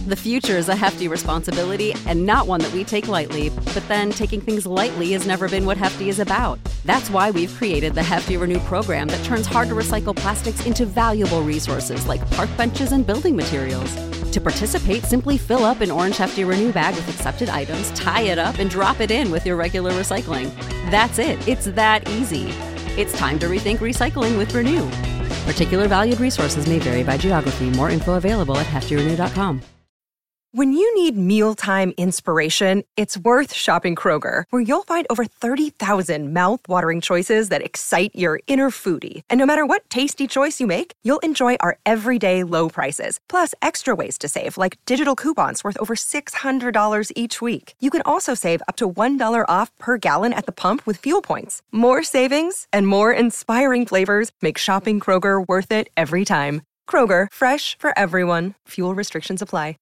The future is a hefty responsibility and not one that we take lightly, but then taking things lightly has never been what Hefty is about. That's why we've created the Hefty Renew program that turns hard-to-recycle plastics into valuable resources like park benches and building materials. To participate, simply fill up an orange Hefty Renew bag with accepted items, tie it up, and drop it in with your regular recycling. That's it. It's that easy. It's time to rethink recycling with Renew. Particular valued resources may vary by geography. More info available at heftyrenew.com. When you need mealtime inspiration, it's worth shopping Kroger, where you'll find over 30,000 mouth-watering choices that excite your inner foodie. And no matter what tasty choice you make, you'll enjoy our everyday low prices, plus extra ways to save, like digital coupons worth over $600 each week. You can also save up to $1 off per gallon at the pump with fuel points. More savings and more inspiring flavors make shopping Kroger worth it every time. Kroger, fresh for everyone. Fuel restrictions apply.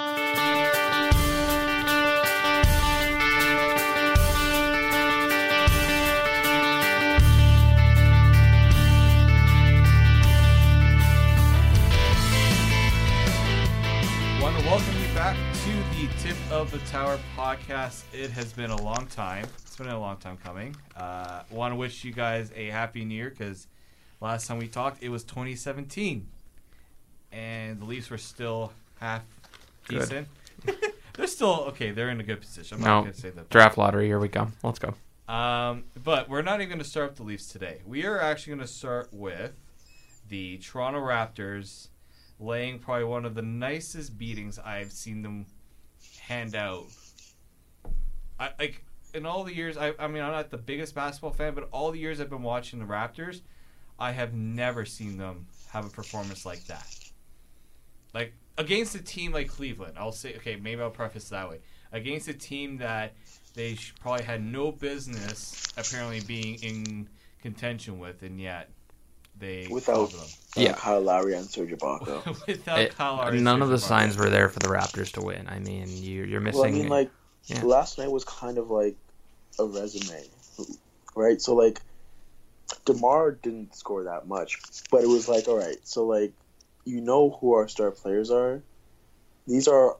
Welcome you back to the Tip of the Tower podcast. It has been a long time. It's been a long time coming. Want to wish you guys a happy new year because last time we talked, it was 2017. And the Leafs were still half decent. They're still, okay, they're in a good position. I'm not going to say that. Draft lottery, here we go. Let's go. But we're not even going to start with the Leafs today. We are actually going to start with the Toronto Raptors laying probably one of the nicest beatings I've seen them hand out. In all the years, I mean, I'm not the biggest basketball fan, but all the years I've been watching the Raptors, I have never seen them have a performance like that. Like, against a team like Cleveland, I'll say, okay, maybe I'll preface it that way. Against a team that they probably had no business apparently being in contention with, and yet they without Kyle Lowry and Serge Ibaka. Without Kyle Lowry, none of the signs were there for the Raptors to win. I mean, you're missing. Well, I mean, last night was kind of like a resume, right? So like, DeMar didn't score that much, but it was like, all right, so like, you know who our star players are. These are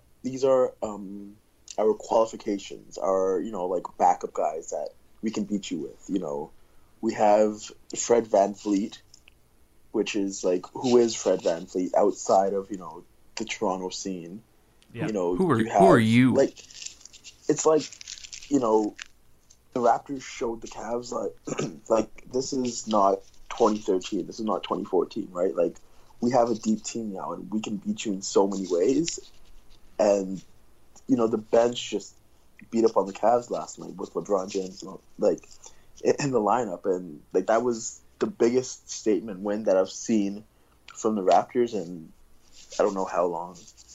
our qualifications, our like backup guys that we can beat you with. We have Fred VanVleet, which is like, who is Fred VanVleet outside of the Toronto scene? Yeah. Who are you? Like, it's like the Raptors showed the Cavs like this is not 2013, this is not 2014, right? Like, we have a deep team now, and we can beat you in so many ways. And the bench just beat up on the Cavs last night with LeBron James, like, in the lineup, and like that was the biggest statement win that I've seen from the Raptors in I don't know how long.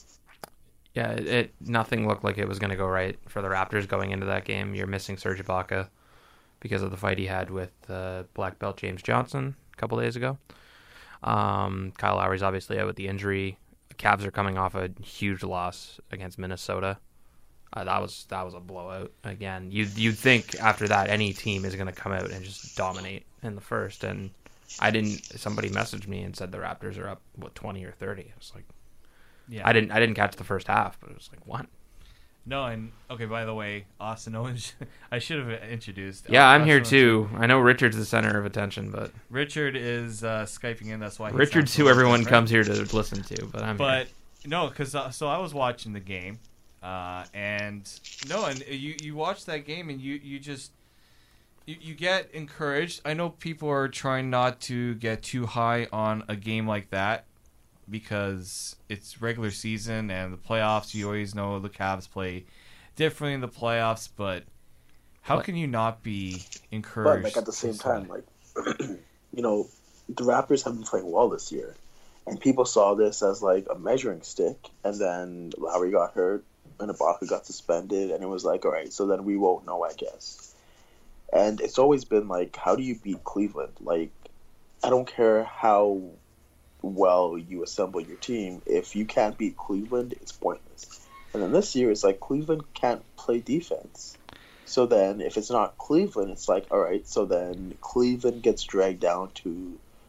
Yeah, nothing looked like it was going to go right for the Raptors going into that game. You're missing Serge Ibaka because of the fight he had with black belt James Johnson a couple days ago. Kyle Lowry's obviously out with the injury. The Cavs are coming off a huge loss against Minnesota. That was a blowout again. You'd think after that any team is going to come out and just dominate in the first. And somebody messaged me and said the Raptors are up 20 or 30. I was like, yeah. I didn't catch the first half, but it was like, what? No, and okay, by the way, Austin Owens, I should have introduced. Yeah, I'm here too. I know Richard's the center of attention, but Richard is Skyping in. That's why Richard's who everyone comes here to listen to. But I'm here. No, because so I was watching the game, and you watch that game and you just you get encouraged. I know people are trying not to get too high on a game like that, because it's regular season and the playoffs. You always know the Cavs play differently in the playoffs, but how can you not be encouraged? But like, at the same time, like the Raptors have been playing well this year, and people saw this as like a measuring stick. And then Lowry got hurt, and Ibaka got suspended, and it was like, all right, so then we won't know, I guess. And it's always been like, how do you beat Cleveland? Like, I don't care how well you assemble your team, if you can't beat Cleveland, it's pointless. And then this year, it's like Cleveland can't play defense. So then, if it's not Cleveland, it's like, all right, so then Cleveland gets dragged down to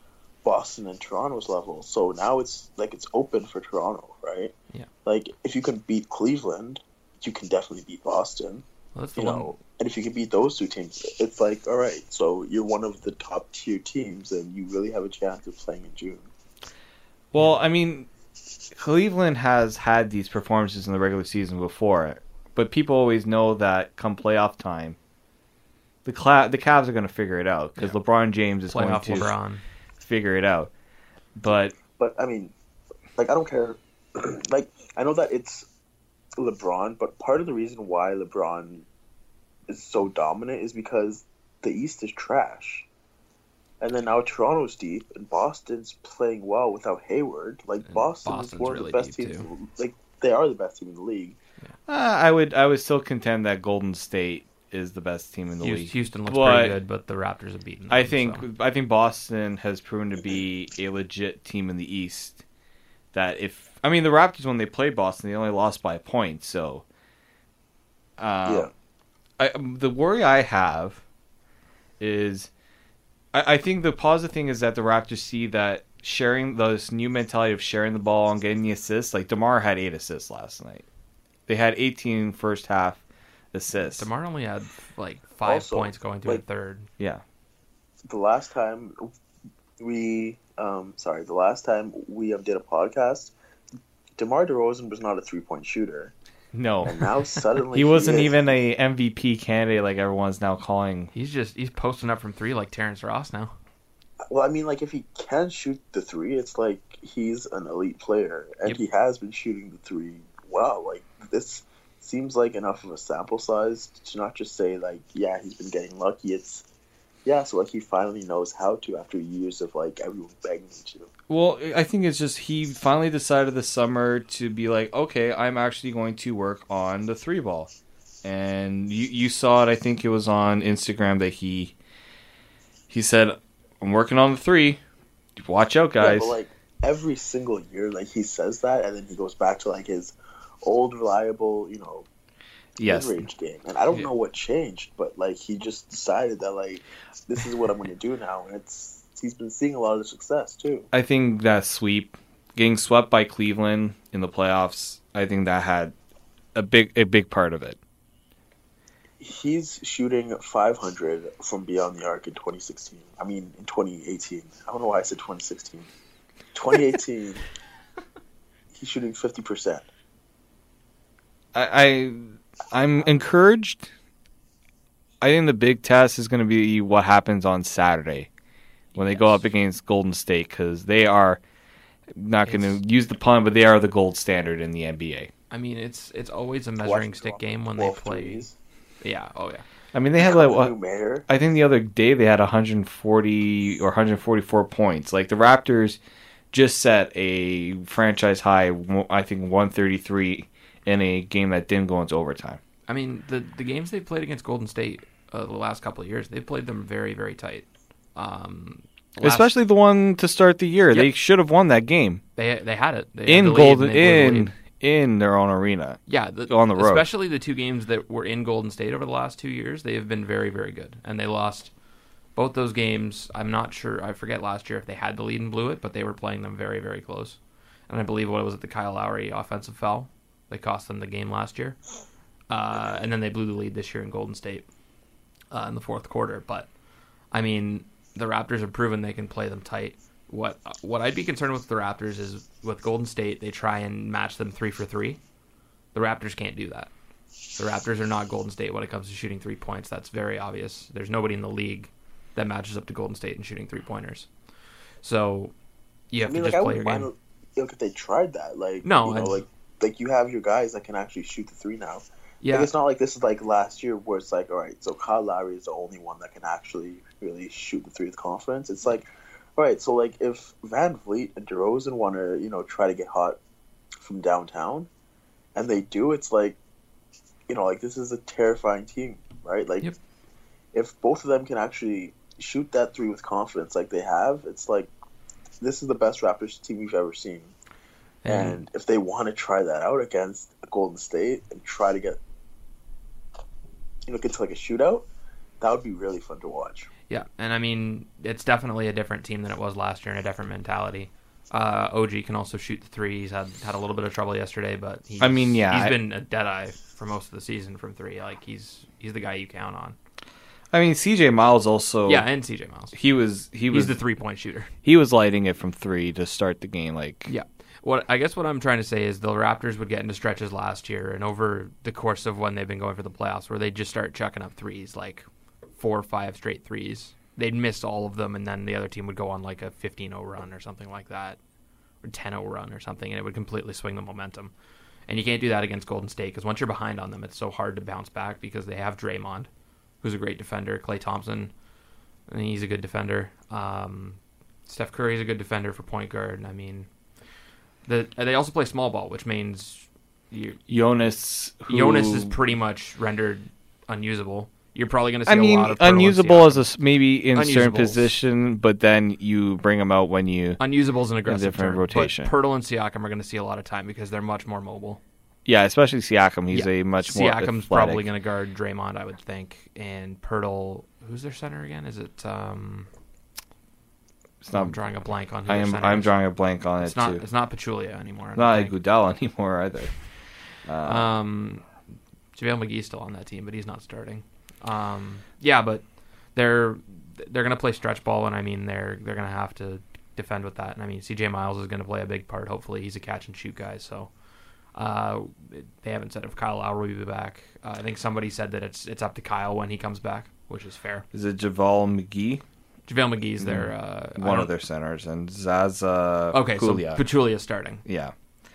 Boston and Toronto's level. So now it's like it's open for Toronto, right? Yeah. Like if you can beat Cleveland, you can definitely beat Boston. Well, that's the You one. know, and if you can beat those two teams, it's like, all right, so you're one of the top tier teams, and you really have a chance of playing in June. Well, I mean, Cleveland has had these performances in the regular season before, but people always know that come playoff time, the Cavs are going to figure it out because LeBron James is Playoff going to LeBron. figure it out. But I mean, like, I don't care. Like, I know that it's LeBron, but part of the reason why LeBron is so dominant is because the East is trash. And then now Toronto's deep, and Boston's playing well without Hayward. Like, And Boston is Boston's one of really the best deep, teams. too. Like, they are the best team in the league. I would still contend that Golden State is the best team in the league. Houston looks But pretty good, but the Raptors have beaten them. I think so. I think Boston has proven to be a legit team in the East. That the Raptors, when they played Boston, they only lost by a point. So, Yeah. the worry I have is, I think the positive thing is that the Raptors see that sharing this new mentality of sharing the ball and getting the assists. Like DeMar had 8 assists last night. They had 18 first half assists. DeMar only had like 5 Also, points going through like- the third. Yeah. The last time we did a podcast, DeMar DeRozan was not a 3-point shooter. No. And now suddenly He wasn't is. even a MVP candidate like everyone's now calling. He's posting up from 3 like Terrence Ross now. Well, I mean, like, if he can shoot the 3, it's like he's an elite player. And Yep. he has been shooting the 3 well. Like, this seems like enough of a sample size to not just say, like, yeah, he's been getting lucky. It's, yeah, so, like, he finally knows how to after years of, like, everyone begging him to. Well, I think it's just he finally decided this summer to be like, okay, I'm actually going to work on the 3 ball. And you saw it, I think it was on Instagram that he said, I'm working on the 3. Watch out, Yeah, guys. but, like, every single year, like, he says that, and then he goes back to, like, his old, reliable, you know, Yes. mid-range game. And I don't know what changed, but, like, he just decided that, like, this is what I'm going to do now. And he's been seeing a lot of success, too. I think that sweep, getting swept by Cleveland in the playoffs, I think that had a big part of it. He's shooting 500 from beyond the arc in 2016. I mean, in 2018. I don't know why I said 2016. 2018, he's shooting 50%. I'm encouraged. I think the big test is going to be what happens on Saturday when they go up against Golden State, because they are not going to use the pun, but they are the gold standard in the NBA. I mean, it's always a measuring stick game when they 12 play. threes. Yeah, oh yeah. I mean, they had New like mayor. I think the other day they had 140 or 144 points. Like the Raptors just set a franchise high, I think 133 in a game that didn't go into overtime. I mean, the games they've played against Golden State the last couple of years, they've played them very, very tight. Especially the one to start the year. Yep. They should have won that game They had it. They had in the lead Golden and they blew the lead. in their own arena. Yeah, on the road. Especially the 2 games that were in Golden State over the last 2 years, they have been very, very good. And they lost both those games. I'm not sure. I forget last year if they had the lead and blew it, but they were playing them very, very close. And I believe what was it, the Kyle Lowry offensive foul? They cost them the game last year. And then they blew the lead this year in Golden State in the fourth quarter. But, I mean, the Raptors have proven they can play them tight. What I'd be concerned with the Raptors is with Golden State, they try and match them 3 for 3. The Raptors can't do that. The Raptors are not Golden State when it comes to shooting 3 points. That's very obvious. There's nobody in the league that matches up to Golden State in shooting 3-pointers. So you have to just I play your wouldn't game. mind look if they tried that. Like, No, you know, like you have your guys that can actually shoot the 3 now. Yeah, Like, it's not like this is like last year where it's like, all right, so Kyle Lowry is the only one that can actually really shoot the 3 with confidence. It's like, all right, so like if Van Vliet and DeRozan want to, you know, try to get hot from downtown, and they do, it's like, you know, like this is a terrifying team, right? Like, Yep. if both of them can actually shoot that 3 with confidence like they have, it's like this is the best Raptors team we've ever seen. And if they want to try that out against Golden State and try to get, you know, get to like a shootout, that would be really fun to watch. Yeah, and I mean, it's definitely a different team than it was last year and a different mentality. OG can also shoot the three. He's had a little bit of trouble yesterday, but he's been a deadeye for most of the season from three. Like he's the guy you count on. I mean, CJ Miles also. Yeah, and CJ Miles. He's the 3-point shooter. He was lighting it from three to start the game. Yeah. What I'm trying to say is the Raptors would get into stretches last year, and over the course of when they've been going for the playoffs, where they just start chucking up threes, like 4 or 5 straight threes. They'd miss all of them, and then the other team would go on like a 15-0 run or something like that, or 10-0 run or something, and it would completely swing the momentum. And you can't do that against Golden State, because once you're behind on them, it's so hard to bounce back because they have Draymond, who's a great defender, Klay Thompson, and he's a good defender. Steph Curry's a good defender for point guard. I mean, they also play small ball, which means Jonas is pretty much rendered unusable. You're probably going to see a lot of unusable as maybe in a certain position, but then you bring them out when you unusable is an aggressive different rotation. But Pirtle and Siakam are going to see a lot of time because they're much more mobile. Yeah, especially Siakam. He's a much more Siakam's athletic. Probably going to guard Draymond, I would think, and Pirtle. Who's their center again? Is it? I'm drawing a blank on who their center I'm is. drawing a blank on it too. It's not Pachulia anymore. Not Iguodala anymore either. JaVale McGee's still on that team, but he's not starting. Yeah, but they're going to play stretch ball, and I mean they're going to have to defend with that. And I mean CJ Miles is going to play a big part. Hopefully, he's a catch and shoot guy. So they haven't said if Kyle Lowry will be back. I think somebody said that it's up to Kyle when he comes back, which is fair. Is it JaVale McGee? JaVale McGee's their one of their centers, and Zaza. Okay, Pachulia. so Pachulia's starting. Yeah.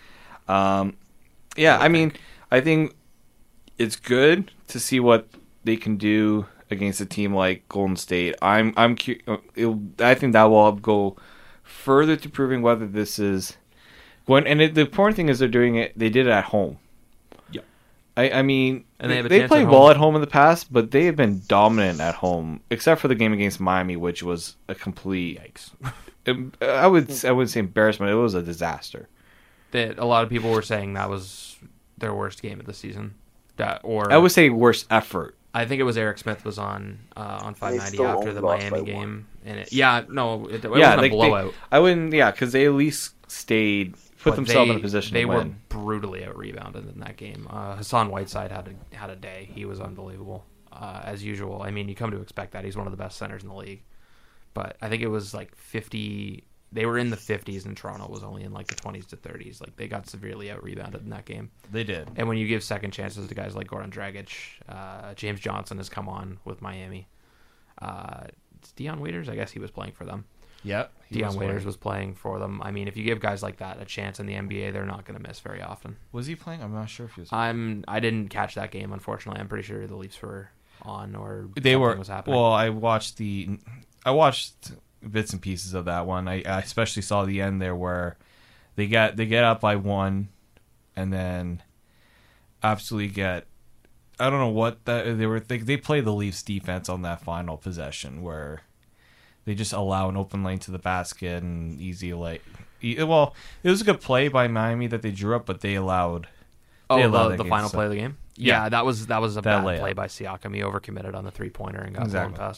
I mean, I think it's good to see what they can do against a team like Golden State. I think that will go further to proving whether this is going. And the important thing is they did it at home. Yeah. I mean, and they played well at home in the past, but they have been dominant at home, except for the game against Miami, which was a complete yikes. I wouldn't say embarrassment. It was a disaster. That a lot of people were saying that was their worst game of the season. I would say worst effort. I think it was Eric Smith was on 590 after the Miami game, and it wasn't a blowout. I wouldn't, because they at least put themselves in a position. They to were win. brutally out rebounded in that game. Hassan Whiteside had a day. He was unbelievable as usual. I mean, you come to expect that. He's one of the best centers in the league. But I think it was like 50. They were in the 50s, and Toronto was only in like the 20s to 30s. Like they got severely out rebounded in that game. They did. And when you give second chances to guys like Goran Dragic, James Johnson has come on with Miami. It's Dion Waiters. I guess he was playing for them. Yep. Dion Waiters was playing for them. I mean, if you give guys like that a chance in the NBA, they're not going to miss very often. Was he playing? I'm not sure if he was. I didn't catch that game, unfortunately. I'm pretty sure the Leafs were on or they something were. Was happening. Well, I watched bits and pieces of that one. I especially saw the end there where they get up by 1, and then absolutely get. I don't know what that they were. They play the Leafs defense on that final possession where they just allow an open lane to the basket and easy like. Well, it was a good play by Miami that they drew up, but they allowed. The final play of the game. Yeah, that was a bad layup. play by Siakam. He overcommitted on the 3-pointer and got blown past.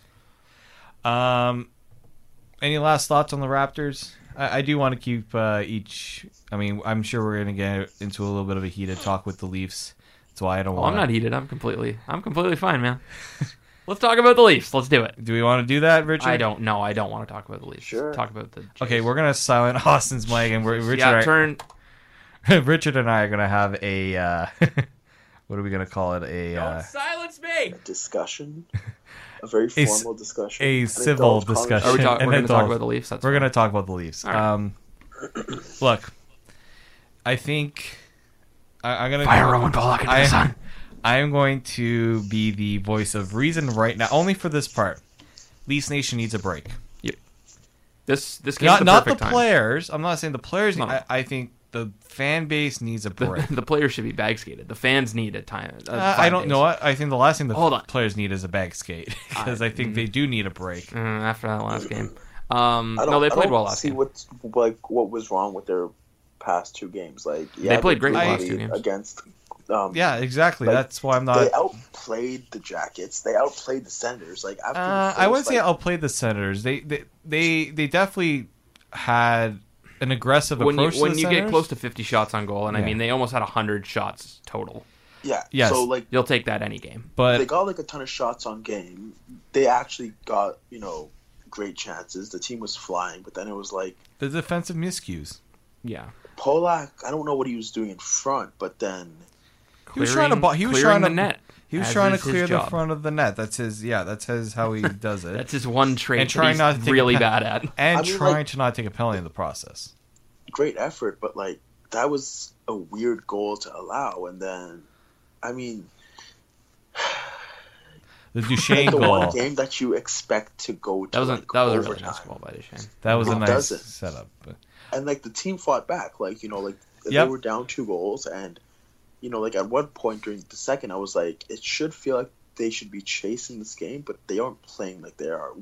Any last thoughts on the Raptors? I do want to keep each. I mean, I'm sure we're going to get into a little bit of a heated talk with the Leafs. That's why I don't want. I'm not heated. I'm completely fine, man. Let's talk about the Leafs. Let's do it. Do we want to do that, Richard? I don't want to talk about the Leafs. Sure. Talk about the Jays. Okay, we're gonna silent Austin's mic, and Richard and I are gonna have a. What are we gonna call it? Don't silence me. A discussion. A very formal discussion. A civil discussion. We're going to talk about the Leafs. We're going to talk about the Leafs. Right. Look, I think I'm going to fire Roman Pollock into the sun. I am going to be the voice of reason right now, only for this part. Leafs Nation needs a break. Yep. This game's not perfect the time. players. I'm not saying the players. No. I think the fan base needs a break. The players should be bag skated. The fans need a time. I don't know what. I think the last thing Hold on. players need is a bag skate because I think they do need a break. After that last game. They played well last game. What was wrong with their past 2 games? Like, they played great last 2 games against Yeah, exactly. Like, That's why I'm not. They outplayed the Jackets. They outplayed the Senators. Like after I wouldn't say outplayed the Senators. They definitely had an aggressive approach. When to the you Senators. get close to 50 shots on goal, and I Yeah. mean they almost had 100 shots total. Yeah. Yes. So like You'll take that any game. but they got like a ton of shots on game. They actually got great chances. The team was flying, but then it was like the defensive miscues. Yeah. Polak. I don't know what he was doing in front, but then He was trying to. He was clearing trying the to net. He was as trying to is his clear the job. front of the net. That's his. Yeah, that's his how he does it. That's his one trait And that trying he's not to take really a bad at. and I mean, trying like- to not take a penalty in the process. great effort. But like that was a weird goal to allow. And then, I mean, The Duchesne the goal. one game that you expect to go to That was a like, really overtime. nice goal by Duchesne. That was a It nice doesn't. setup. But And like the team fought back, like Yep. they were down 2 goals, and like at one point during the second, I was like, it should feel like they should be chasing this game, but they aren't playing like they are,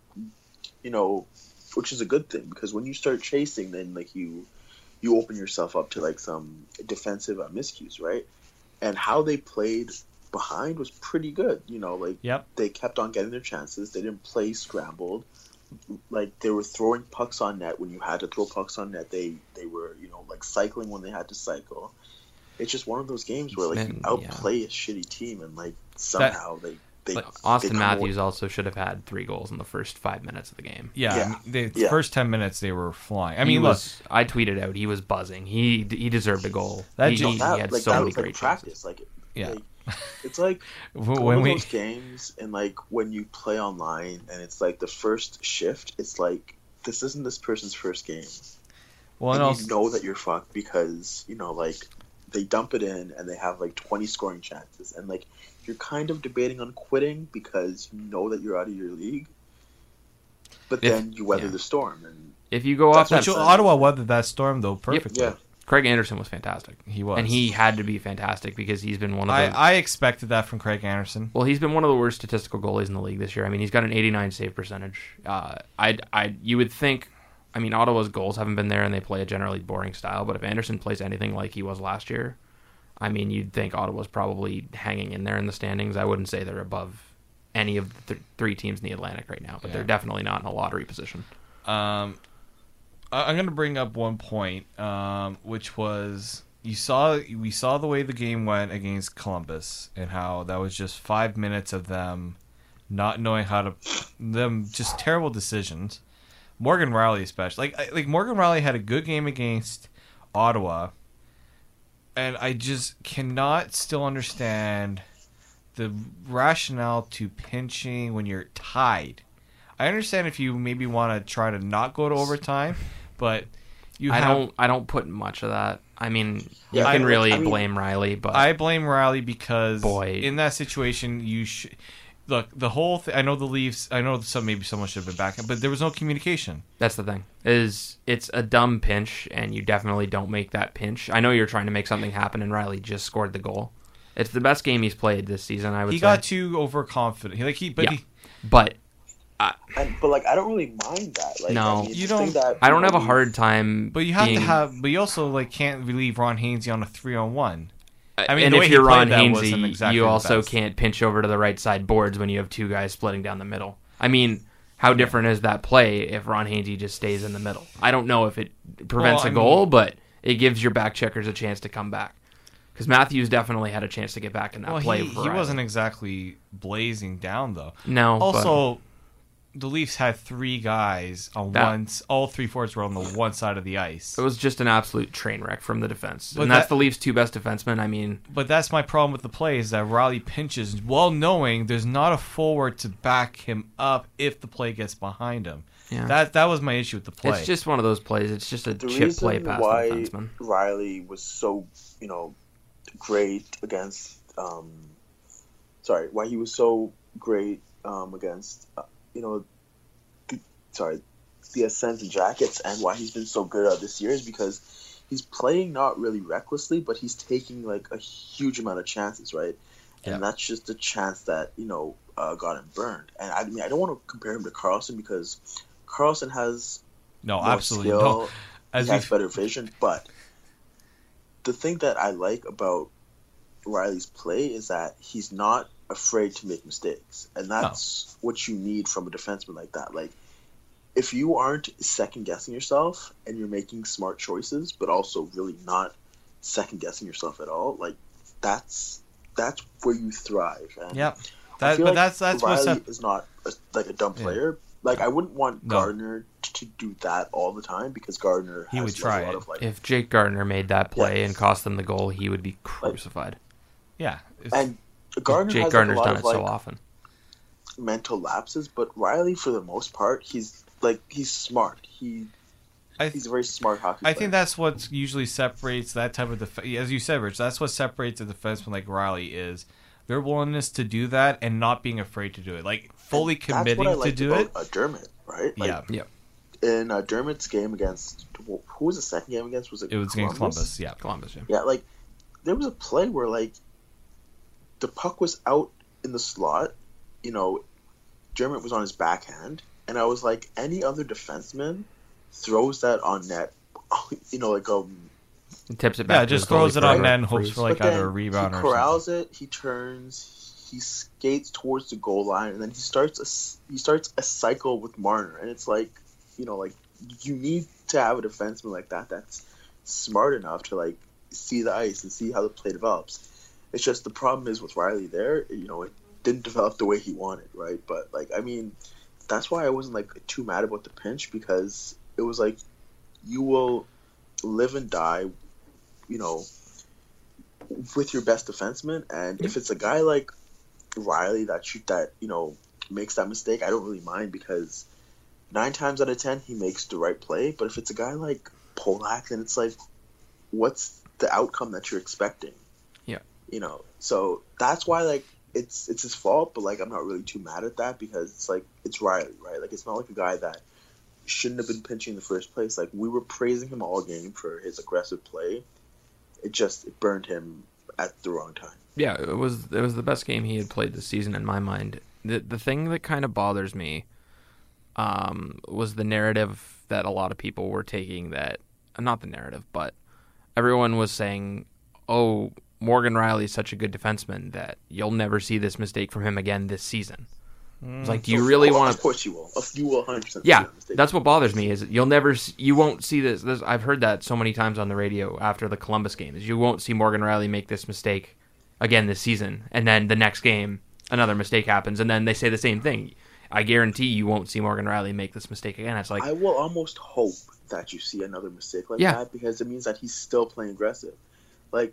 which is a good thing because when you start chasing, then like you open yourself up to like some defensive miscues, right? And how they played behind was pretty good, like Yep. they kept on getting their chances. They didn't play scrambled. Like they were throwing pucks on net when you had to throw pucks on net. They were like cycling when they had to cycle. It's just one of those games where like you Man, outplay a shitty team and like somehow they But they Austin come Matthews away- also should have had 3 goals in the first 5 minutes of the game. yeah, Yeah. the Yeah. first 10 minutes they were flying. I He mean, look, was, I tweeted out he was buzzing. He deserved a goal. That he, ju- he that, had like so that many was like great practice. chances. Like Yeah. like, it's like when one of we those games and like when you play online and it's like the first shift. It's like this isn't this person's first game. well, and And also, you know that you're fucked because like they dump it in and they have like 20 scoring chances and like you're kind of debating on quitting because you know that you're out of your league, but If- then you weather yeah. the storm and If you go off that, That's which Ottawa weathered that storm though perfectly. yeah. Craig Anderson was fantastic. He was, And he had to be fantastic because he's been one of the I expected that from Craig Anderson. well, he's been one of the worst statistical goalies in the league this year. I mean, he's got an 89 save percentage. You would think, I mean, Ottawa's goals haven't been there, and they play a generally boring style. But if Anderson plays anything like he was last year, I mean, you'd think Ottawa's probably hanging in there in the standings. I wouldn't say they're above any of the 3 teams in the Atlantic right now, but they're definitely not in a lottery position. I'm going to bring up one point, which was we saw the way the game went against Columbus and how that was just 5 minutes of them not knowing how to just terrible decisions. Morgan Rielly especially, like Morgan Rielly had a good game against Ottawa, and I just cannot still understand the rationale to pinching when you're tied. I understand if you maybe want to try to not go to overtime, but I don't put much of that. I mean, you Yeah, can I really mean- blame Riley, but I blame Riley because Boy. in that situation you should look the whole thing. I know the Leafs. I know maybe someone should have been back, but there was no communication. that's the thing. It's a dumb pinch, and you definitely don't make that pinch. I know you're trying to make something happen, and Riley just scored the goal. It's the best game he's played this season, I would say. He got too overconfident. But But like I don't really mind that. Like, No. I mean, it's You the thing don't- that, I don't have a we- hard time. But you have being, to have. But you also can't relieve Ron Hainsey on a 3-on-1. I mean, and the way if he you're Ron played that wasn't Hainsey, exactly you the also best. can't pinch over to the right side boards when you have 2 guys splitting down the middle. I mean, how different is that play if Ron Hainsey just stays in the middle? I don't know if it prevents Well, a goal, but it gives your back checkers a chance to come back. Because Matthews definitely had a chance to get back in that play. He wasn't exactly blazing down though. No. Also, the Leafs had 3 guys on That- all 3 forwards were on the one side of the ice. it was just an absolute train wreck from the defense. But And that's that- the Leafs' 2 best defensemen. I mean, But that's my problem with the play is that Riley pinches well knowing there's not a forward to back him up if the play gets behind him. Yeah. That was my issue with the play. it's just one of those plays. It's just a The chip play reason past why the defenseman. Riley was so great against why he was so great against the Ascent Jackets and why he's been so good this year is because he's playing not really recklessly, but he's taking like a huge amount of chances, right? And that's just a chance that got him burned. And I mean, I don't want to compare him to Carlson because Carlson has no, more absolutely skill, no. he has better vision, but the thing that I like about Riley's play is that he's not afraid to make mistakes, and that's what you need from a defenseman like that. Like, if you aren't second guessing yourself and you're making smart choices, but also really not second guessing yourself at all, like that's where you thrive. And Yep. I feel But like that's Riley is not a dumb player. Like, I wouldn't want No. Gardner to do that all the time, because Gardner He has would try a lot it. of like, If Jake Gardner made that play Yes. and cost them the goal, he would be crucified. Yeah. and Gardner Jake has Gardner's like, a done lot it of so like often. mental lapses, but Riley, for the most part, he's smart. He's a very smart hockey player. I think that's what usually separates that type of as you said, Rich. That's what separates a defenseman like Riley is their willingness to do that and not being afraid to do it, like fully committing that's what I to liked do about, it. Dermott, right? Like, Yeah, Yep. in Dermott's game against, who was the second game against? Was it? it was against Columbus. Yeah, Columbus, yeah. Yeah, like there was a play where like the puck was out in the slot, you know, Dermott was on his backhand, and I was like, any other defenseman throws that on net, you know, like He tips it back. yeah. to Just the goalie throws it for on a net and hopes freeze. for like but either a then rebound he or corrals something. it, he turns, he skates towards the goal line, and then he starts a cycle with Marner, and it's like, you know, like you need to have a defenseman like that that's smart enough to like see the ice and see how the play develops. It's just the problem is with Riley there, you know, it didn't develop the way he wanted, right? But like, I mean, that's why I wasn't like too mad about the pinch, because it was like you will live and die, you know, with your best defenseman, and if it's a guy like Riley that you know makes that mistake, I don't really mind, because 9 times out of 10 he makes the right play. But if it's a guy like Polak, then it's like, what's the outcome that you're expecting? Yeah. You know, so that's why like it's his fault, but like I'm not really too mad at that, because it's like it's Riley, right? Like it's not like a guy that shouldn't have been pinching in the first place. Like we were praising him all game for his aggressive play. It burned him at the wrong time. Yeah, it was the best game he had played this season in my mind. The thing that kind of bothers me was the narrative that a lot of people were taking, that not the narrative, but everyone was saying, oh, Morgan Riley's such a good defenseman that you'll never see this mistake from him again this season. It's like, do you really want to? Of course you will. You will 100%. Yeah, that's what bothers me, is you won't see this. I've heard that so many times on the radio after the Columbus game, is you won't see Morgan Riley make this mistake again this season, and then the next game another mistake happens, and then they say the same thing. I guarantee you won't see Morgan Riley make this mistake again. It's like, I will almost hope that you see another mistake like Yeah. that, because it means that he's still playing aggressive. Like,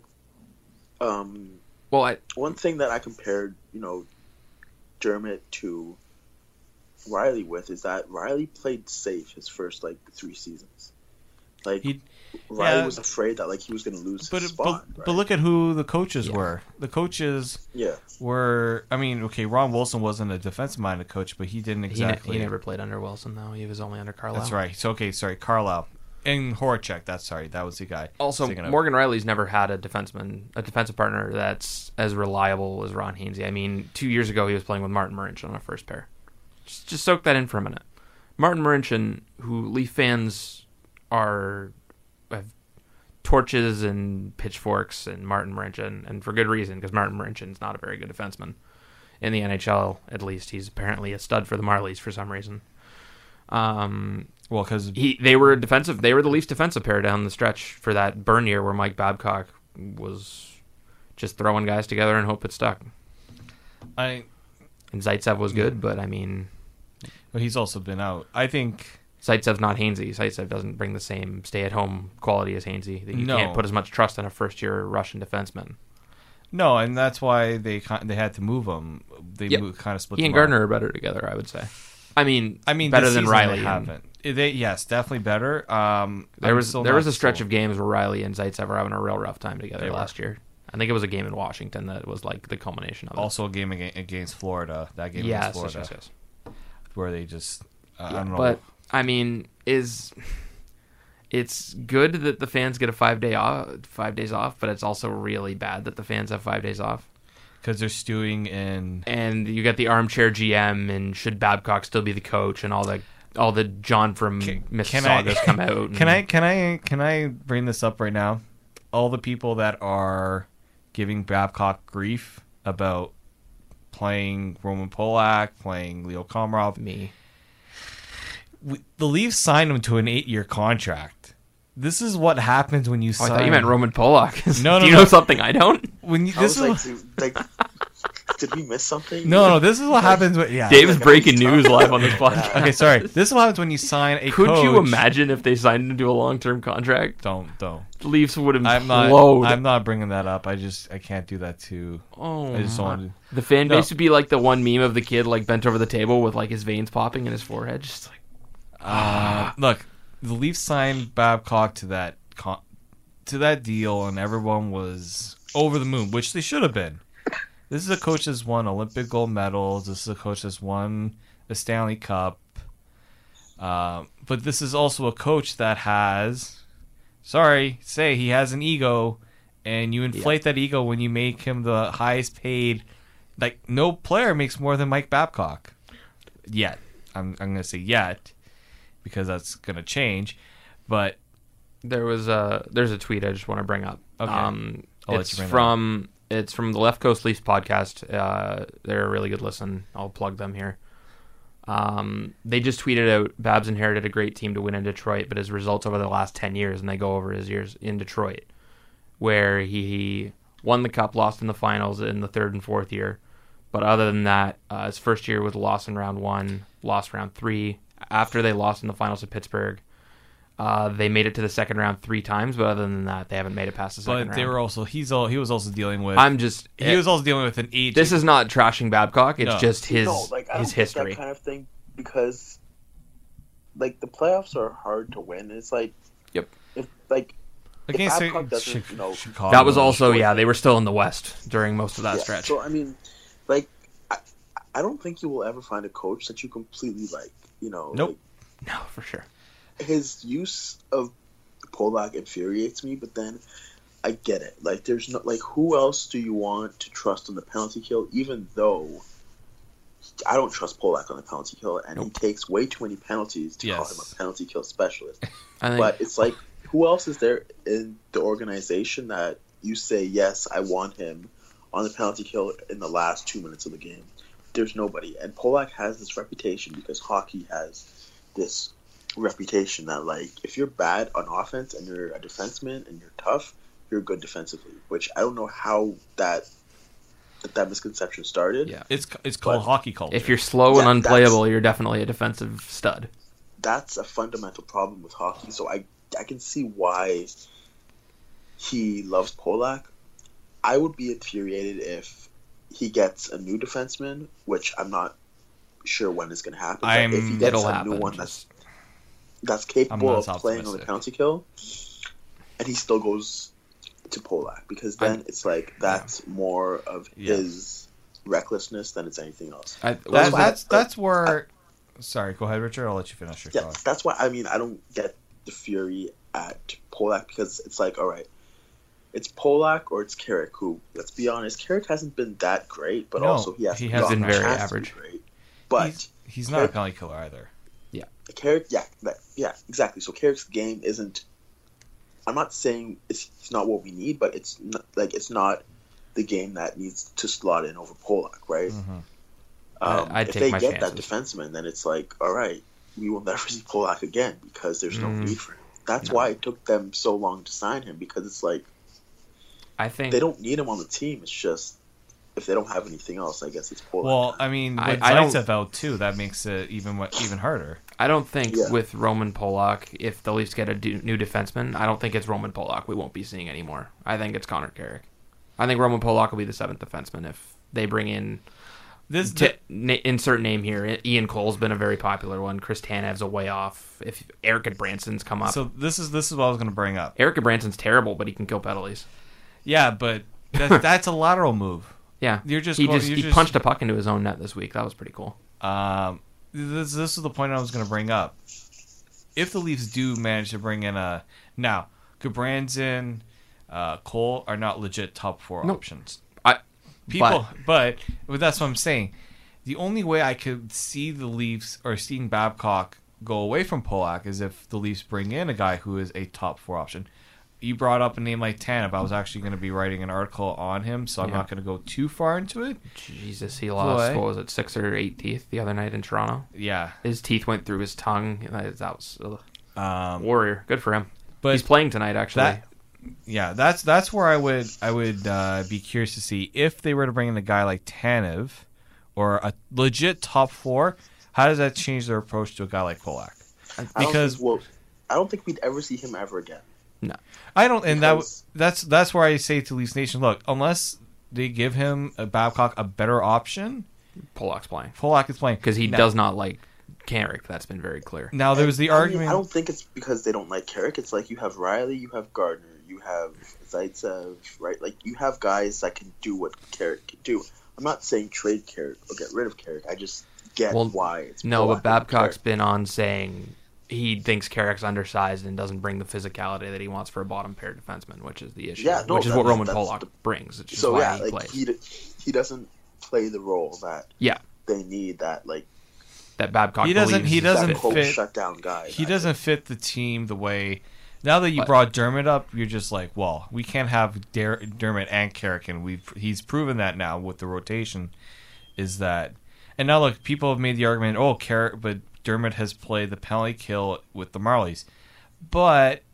one thing that I compared, you know, Dermott to Riley with is that Riley played safe his first like 3 seasons. Like Riley was afraid that like he was going to lose his spot. But look at who the coaches were. The coaches were. I mean, okay, Ron Wilson wasn't a defensive-minded coach, but he didn't exactly. He never played under Wilson though. He was only under Carlisle. That's right. So Carlisle and Horacek. That was the guy. Also, Morgan Riley's never had a defensive partner that's as reliable as Ron Hainsey. I mean, 2 years ago he was playing with Martin Marincin on a first pair. Just soak that in for a minute. Martin Marincin, who Leaf fans have torches and pitchforks and Martin Marincin, and for good reason, because Martin Marincin's not a very good defenseman in the NHL. At least he's apparently a stud for the Marlies for some reason. Well, because they were the Leafs defensive pair down the stretch for that burn year where Mike Babcock was just throwing guys together and hope it stuck. And Zaitsev was good, but I mean, he's also been out. I think Zaitsev's not Hainsey. Zaitsev doesn't bring the same stay-at-home quality as Hainsey. You can't put as much trust in a first-year Russian defenseman. No, and that's why they had to move him. They kind of split. He and Gardner are better together, I would say. I mean, better than Riley. Yes, definitely better. There was a stretch of games where Riley and Zaitsev were having a real rough time together last year. I think it was a game in Washington that was like the culmination of it. Also a game against Florida. That game against Florida. Yes. Where they just I don't know. But I mean, it's good that the fans get a 5 days off, but it's also really bad that the fans have 5 days off. Because they're stewing in, and you get the armchair GM, and should Babcock still be the coach, and all the John from Mississaugas come out. Can I bring this up right now? All the people that are giving Babcock grief about playing Roman Polak, playing Leo Komarov. Me. The Leafs signed him to an 8-year contract. This is what happens when you Oh, I sign. thought you meant Roman Polak. No, Do you no. know something I don't? When you, I this was is like, did we miss something? no. This is what happens when Dave's breaking news live on this podcast. Okay, sorry. This is what happens when you sign a Could coach. you imagine if they signed him to a long-term contract? Don't. The Leafs would I'm implode. not bringing that up. I can't do that too. Oh, I just don't want to. the fan No. base would be like the one meme of the kid like bent over the table with like his veins popping in his forehead, just like Look, the Leafs signed Babcock to that deal, and everyone was over the moon, which they should have been. This is a coach that's won Olympic gold medals. This is a coach that's won the Stanley Cup. But this is also a coach that has, he has an ego, and you inflate that ego when you make him the highest paid. Like, no player makes more than Mike Babcock. Yet. I'm going to say yet, because that's going to change. But there's a tweet I just want to bring up. Okay. I'll let you bring that up. It's from the Left Coast Leafs podcast. They're a really good listen. I'll plug them here. They just tweeted out Babs inherited a great team to win in Detroit, but his results over the last 10 years, and they go over his years in Detroit, where he won the Cup, lost in the finals in the third and fourth year. But other than that, his first year was a loss in round 1, lost round 3. After they lost in the finals to Pittsburgh, they made it to the second round 3 times, but other than that, they haven't made it past the second round. But they were also he was also dealing with. He was also dealing with an age. This is not trashing Babcock. It's No. just his I don't get history. that kind of thing because, like, the playoffs are hard to win. It's like, Yep. if like against if Babcock doesn't, Chicago. That was also they were still in the West during most of that stretch. So I mean, like, I don't think you will ever find a coach that you completely like. Nope. Like, No, for sure. his use of Polak infuriates me, but then I get it. Like, there's no, like, who else do you want to trust on the penalty kill? Even though I don't trust Polak on the penalty kill, and he takes way too many penalties to call him a penalty kill specialist. But it's like, who else is there in the organization that you say, yes, I want him on the penalty kill in the last 2 minutes of the game? There's nobody. And Polak has this reputation because hockey has this reputation that, like, if you're bad on offense and you're a defenseman and you're tough, you're good defensively. Which I don't know how that misconception started. Yeah. It's called hockey culture. If you're slow and unplayable, you're definitely a defensive stud. That's a fundamental problem with hockey. So I can see why he loves Polak. I would be infuriated if he gets a new defenseman, which I'm not sure when it's going to happen. But if he gets a new one that's capable of playing on the penalty kill, and he still goes to Polak, because then it's like that's more of his recklessness than it's anything else. That's where. Sorry, go ahead, Richard. I'll let you finish your thought. That's why I don't get the fury at Polak, because it's like, all right, it's Polak or it's Carrick, who, let's be honest, Carrick hasn't been that great, but also he has been very average. Great. But he's not a penalty killer either. Yeah, Carrick, exactly. So Carrick's game isn't. I'm not saying it's not what we need, but it's not the game that needs to slot in over Polak, right? Mm-hmm. I'd if take they my get chances. that defenseman, then it's like, all right, we will never see Polak again because there's no need for him. That's why it took them so long to sign him, because it's like, I think they don't need him on the team. It's just, if they don't have anything else, I guess it's Polak. Well, I mean, with Zaitsev out too, that makes it even harder. I don't think with Roman Polak, if the Leafs get a new defenseman, I don't think it's Roman Polak we won't be seeing anymore. I think it's Connor Carrick. I think Roman Polak will be the 7th defenseman if they bring in insert name here. Ian Cole's been a very popular one. Chris Tanev's a way off. If Eric Branson's come up, so this is what I was going to bring up. Eric Branson's terrible, but he can kill penalties. Yeah, but that's a lateral move. Yeah, he punched a puck into his own net this week. That was pretty cool. This is the point I was going to bring up. If the Leafs do manage to bring in now, Gudbranson, Cole are not legit top 4 options. But that's what I'm saying. The only way I could see the Leafs or seeing Babcock go away from Polak is if the Leafs bring in a guy who is a top 4 option. you brought up a name like Tanev. I was actually going to be writing an article on him, so I'm not going to go too far into it. Jesus, he lost, what was it, 6 or 8 teeth the other night in Toronto? Yeah. His teeth went through his tongue. That was warrior. Good for him. But he's playing tonight, actually. That's where I would be curious to see if they were to bring in a guy like Tanev or a legit top 4. How does that change their approach to a guy like Polak? Because I don't think we'd ever see him ever again. No, I don't, and that's where I say to Leafs Nation, look, unless they give him Babcock a better option, Polak's playing. Polak is playing because he does not like Carrick. That's been very clear. Now there was the argument. I don't think it's because they don't like Carrick. It's like you have Riley, you have Gardner, you have Zaitsev, right? Like you have guys that can do what Carrick can do. I'm not saying trade Carrick or get rid of Carrick. I just get why it's no. Polak But Babcock's been on saying he thinks Carrick's undersized and doesn't bring the physicality that he wants for a bottom pair defenseman, which is the issue. Which is what Roman Polak brings. It's just why he plays. He doesn't play the role that they need. That Babcock. He doesn't fit. Shutdown guy. He doesn't fit the team the way. Now that you brought Dermott up, you're just like, well, we can't have Dermott and Carrick, and he's proven that now with the rotation. Is that, and now look, people have made the argument, Carrick, but Dermott has played the penalty kill with the Marlies, but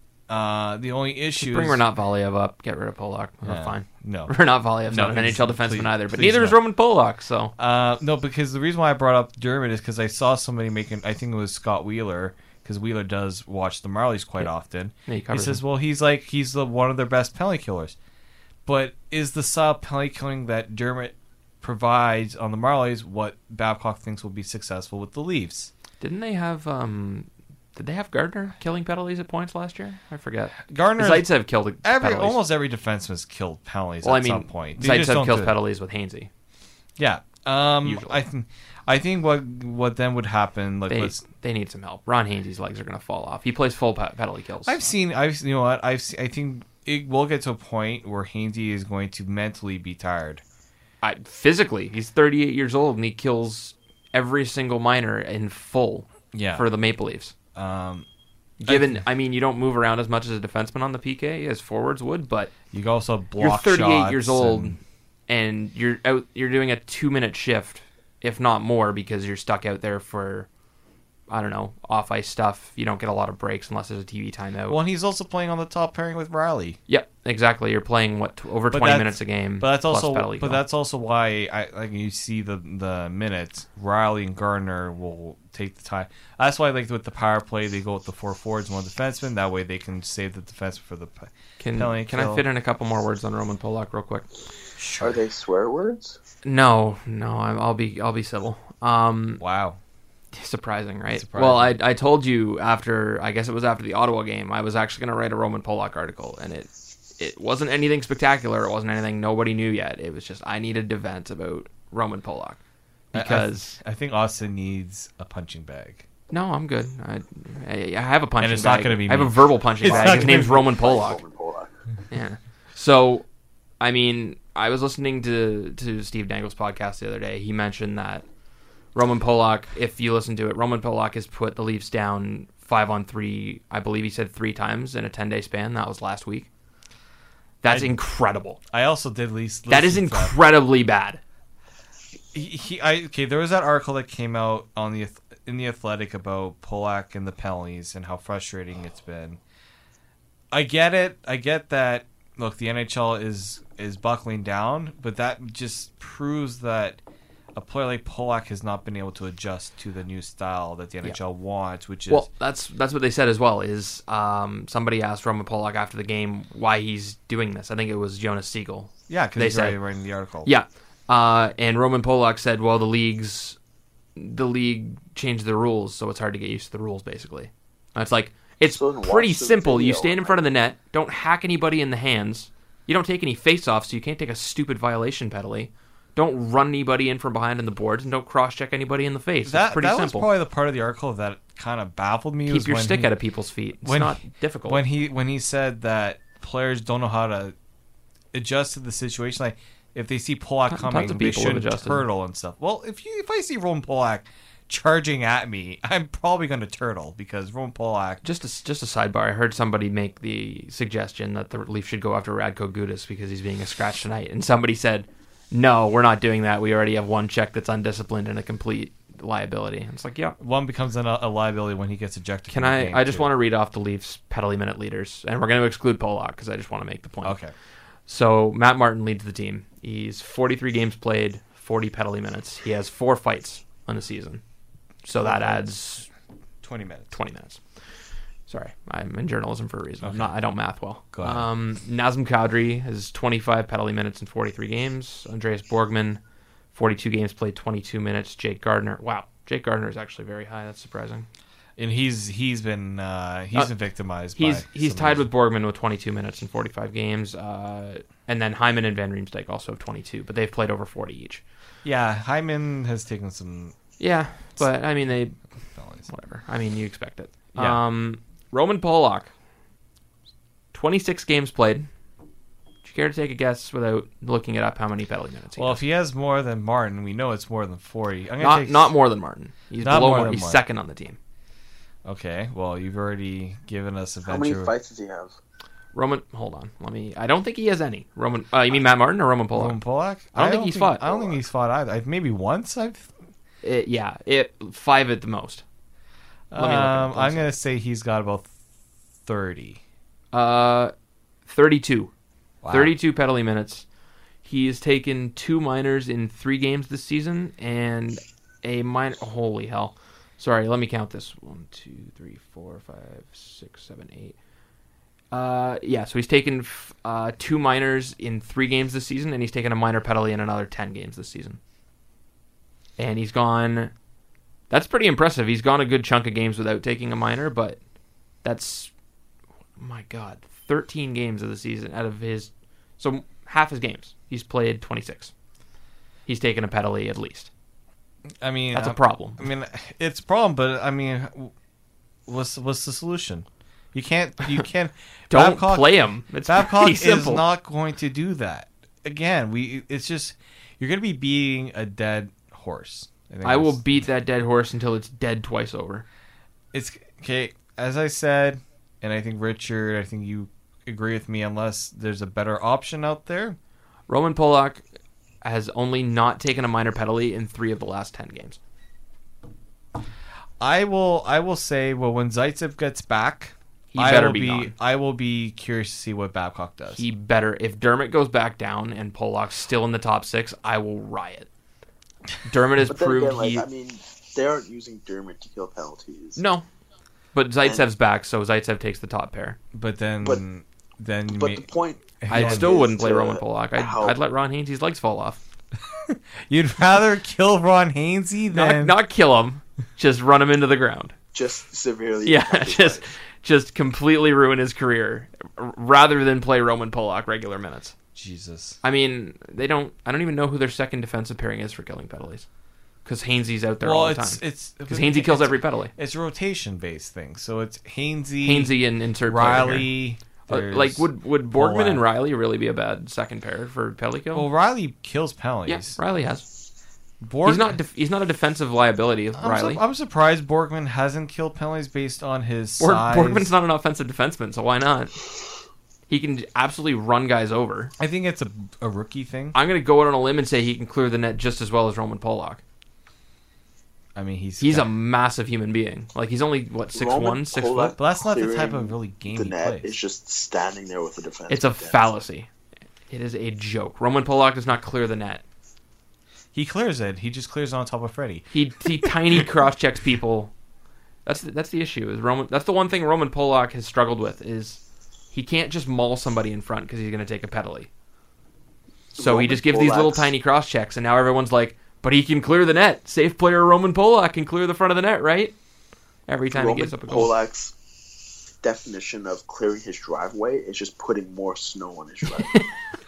the only issue is... Bring Renat Valiev up, get rid of Polak. Fine. No. Renat Valiev's not an NHL defenseman either, but neither is Roman Polak, so... No, because the reason why I brought up Dermott is because I saw somebody making, I think it was Scott Wheeler, because Wheeler does watch the Marlies quite often. Yeah, he says, him. well, he's one of their best penalty killers. But is the style of penalty killing that Dermott provides on the Marlies what Babcock thinks will be successful with the Leafs? Didn't they have did they have Gardner killing penalties at points last year? I forget. Gardner Zaitsev killed penalties. Almost every defenseman's killed penalties some point. Zaitsev kills penalties with Hainsey. Yeah. Usually. I think what then would happen they need some help. Ron Hainsey's legs are going to fall off. He plays full penalty kills. I think it will get to a point where Hainsey is going to mentally be tired. Physically, he's 38 years old and he kills every single minor in full for the Maple Leafs. You don't move around as much as a defenseman on the PK as forwards would, but you also block you're 38 shots years old and you're doing a 2-minute shift, if not more, because you're stuck out there for, I don't know, off-ice stuff. You don't get a lot of breaks unless there's a TV timeout. Well, and he's also playing on the top pairing with Riley. Yep, exactly. You're playing over 20 minutes a game. But that's also why you see the minutes. Riley and Gardner will take the time. That's why, with the power play, they go with the 4 forwards and 1 defenseman. That way, they can save the defenseman for the penalty. Can I fit in a couple more words on Roman Polak real quick? Sure. Are they swear words? No. I'll be civil. Wow. Surprising, right? Well, I told you after the Ottawa game, I was actually going to write a Roman Polak article, and it wasn't anything spectacular. It wasn't anything nobody knew yet. It was just I needed to vent about Roman Polak because I think Austin needs a punching bag. No, I'm good. I have a punching bag. And it's not going to be me. I have a verbal punching bag. His name's Roman Polak. Yeah. So, I mean, I was listening to Steve Dangle's podcast the other day. He mentioned that Roman Polak, if you listen to it, Roman Polak has put the Leafs down 5-on-3, I believe he said 3 times in a 10-day span. That was last week. That's incredible. I also did listen. That is incredibly bad. There was that article that came out in the Athletic about Polak and the penalties and how frustrating it's been. I get it. I get that. Look, the NHL is buckling down, but that just proves that a player like Polak has not been able to adjust to the new style that the NHL wants, which is... Well, that's what they said as well, is somebody asked Roman Polak after the game why he's doing this. I think it was Jonas Siegel. Yeah, because he's already writing the article. Yeah, and Roman Polak said, well, the league changed the rules, so it's hard to get used to the rules, basically. And it's like, it's pretty simple. You stand in front of the net, don't hack anybody in the hands, you don't take any face-offs, so you can't take a stupid violation penalty. Don't run anybody in from behind in the boards, and don't cross-check anybody in the face. That's pretty simple. That was probably the part of the article that kind of baffled me. Keep your stick out of people's feet. It's not difficult. When he said that players don't know how to adjust to the situation, like if they see Polak coming, they shouldn't hurdle and stuff. Well, if I see Roman Polak charging at me, I'm probably going to turtle because Roman Polak. Just a sidebar. I heard somebody make the suggestion that the Leafs should go after Radko Gudas because he's being a scratch tonight, and somebody said, "No, we're not doing that. We already have one check that's undisciplined and a complete liability." And it's like, yeah, one becomes a liability when he gets ejected. Can I just want to read off the Leafs penalty minute leaders, and we're going to exclude Polak because I just want to make the point. Okay. So Matt Martin leads the team. He's 43 games played, 40 penalty minutes. He has 4 fights on the season. So that adds 20 minutes. 20 minutes. Sorry, I'm in journalism for a reason. Okay. I don't math well. Go ahead. Nazem Kadri has 25 penalty minutes in 43 games. Andreas Borgman, 42 games played, 22 minutes. Jake Gardner. Wow, Jake Gardner is actually very high. That's surprising. And he's been victimized. He's tied with Borgman with 22 minutes in 45 games, and then Hyman and Van Riemsdyk also have 22, but they've played over 40 each. Yeah, Hyman has taken some. Yeah, but I mean whatever. I mean you expect it. Yeah. Roman Polak, 26 games played. Would you care to take a guess without looking it up how many penalty minutes he has? If he has more than Martin, we know it's more than 40. Not more than Martin. He's not below more Martin. than He's Martin. second on the team. Okay, well, you've already given us a How venture. many fights does he have? Roman, hold on. I don't think he has any. Roman, you mean Matt Martin or Roman Polak? Roman Polak? I don't think he's fought. I don't think he's fought either. Maybe once. 5 at the most. Let me look it up. I'm going to say he's got about 30. 32. Wow. 32 penalty minutes. He has taken 2 minors in 3 games this season and a minor. Holy hell. Sorry, let me count this. 1, 2, 3, 4, 5, 6, 7, 8. So he's taken 2 minors in 3 games this season, and he's taken a minor penalty in another 10 games this season. And he's gone. That's pretty impressive. He's gone a good chunk of games without taking a minor, but that's, my God, 13 games of the season out of his. So half his games, he's played 26. He's taken a penalty at least. I mean, that's a problem. I mean, it's a problem, but I mean, what's the solution? You can't. Don't play him. It's Babcock pretty simple. is not going to do that. Again, it's just you're going to be beating a dead horse. I will beat that dead horse until it's dead twice over. It's okay, as I said, and I think Richard, I think you agree with me. Unless there's a better option out there, Roman Polak has only not taken a minor penalty in 3 of the last 10 games. I will say, well, when Zaitsev gets back, I will be curious to see what Babcock does. He better. If Dermott goes back down and Polak's still in the top 6, I will riot. Dermott has proved they aren't using Dermott to kill penalties. No, but Zaitsev's back, so Zaitsev takes the top pair. But the point. I still wouldn't play Roman Polak. I'd let Ron Hainsey's legs fall off. You'd rather kill Ron Hainsey than not kill him, just run him into the ground. Just severely. Yeah, just completely ruin his career, rather than play Roman Polak regular minutes. Jesus. I mean, I don't even know who their second defensive pairing is for killing penalties, because Hainsey's out there all the time. Because Hainsey kills every penalty. It's a rotation based thing, so it's Hainsey and insert Riley. Would Borgman and Riley really be a bad second pair for penalty kill? Well, Riley kills penalties. Yes, Riley has. He's not a defensive liability, Riley. I'm surprised Borgman hasn't killed penalties based on his size. Borgman's not an offensive defenseman, so why not? He can absolutely run guys over. I think it's a rookie thing. I'm going to go out on a limb and say he can clear the net just as well as Roman Polak. I mean, he's a massive human being. Like, he's only, 6'1", 6 foot? But that's not the type of really game he plays. It's just standing there with the defense. It's a fallacy. It is a joke. Roman Polak does not clear the net. He clears it. He just clears on top of Freddie. He tiny cross-checks people. That's the issue. That's the one thing Roman Polak has struggled with is he can't just maul somebody in front because he's going to take a penalty. So he just gives these little tiny cross-checks, and now everyone's like, but he can clear the net. Safe player Roman Polak can clear the front of the net, right? Every time he gives up a goal. Polak's definition of clearing his driveway is just putting more snow on his driveway.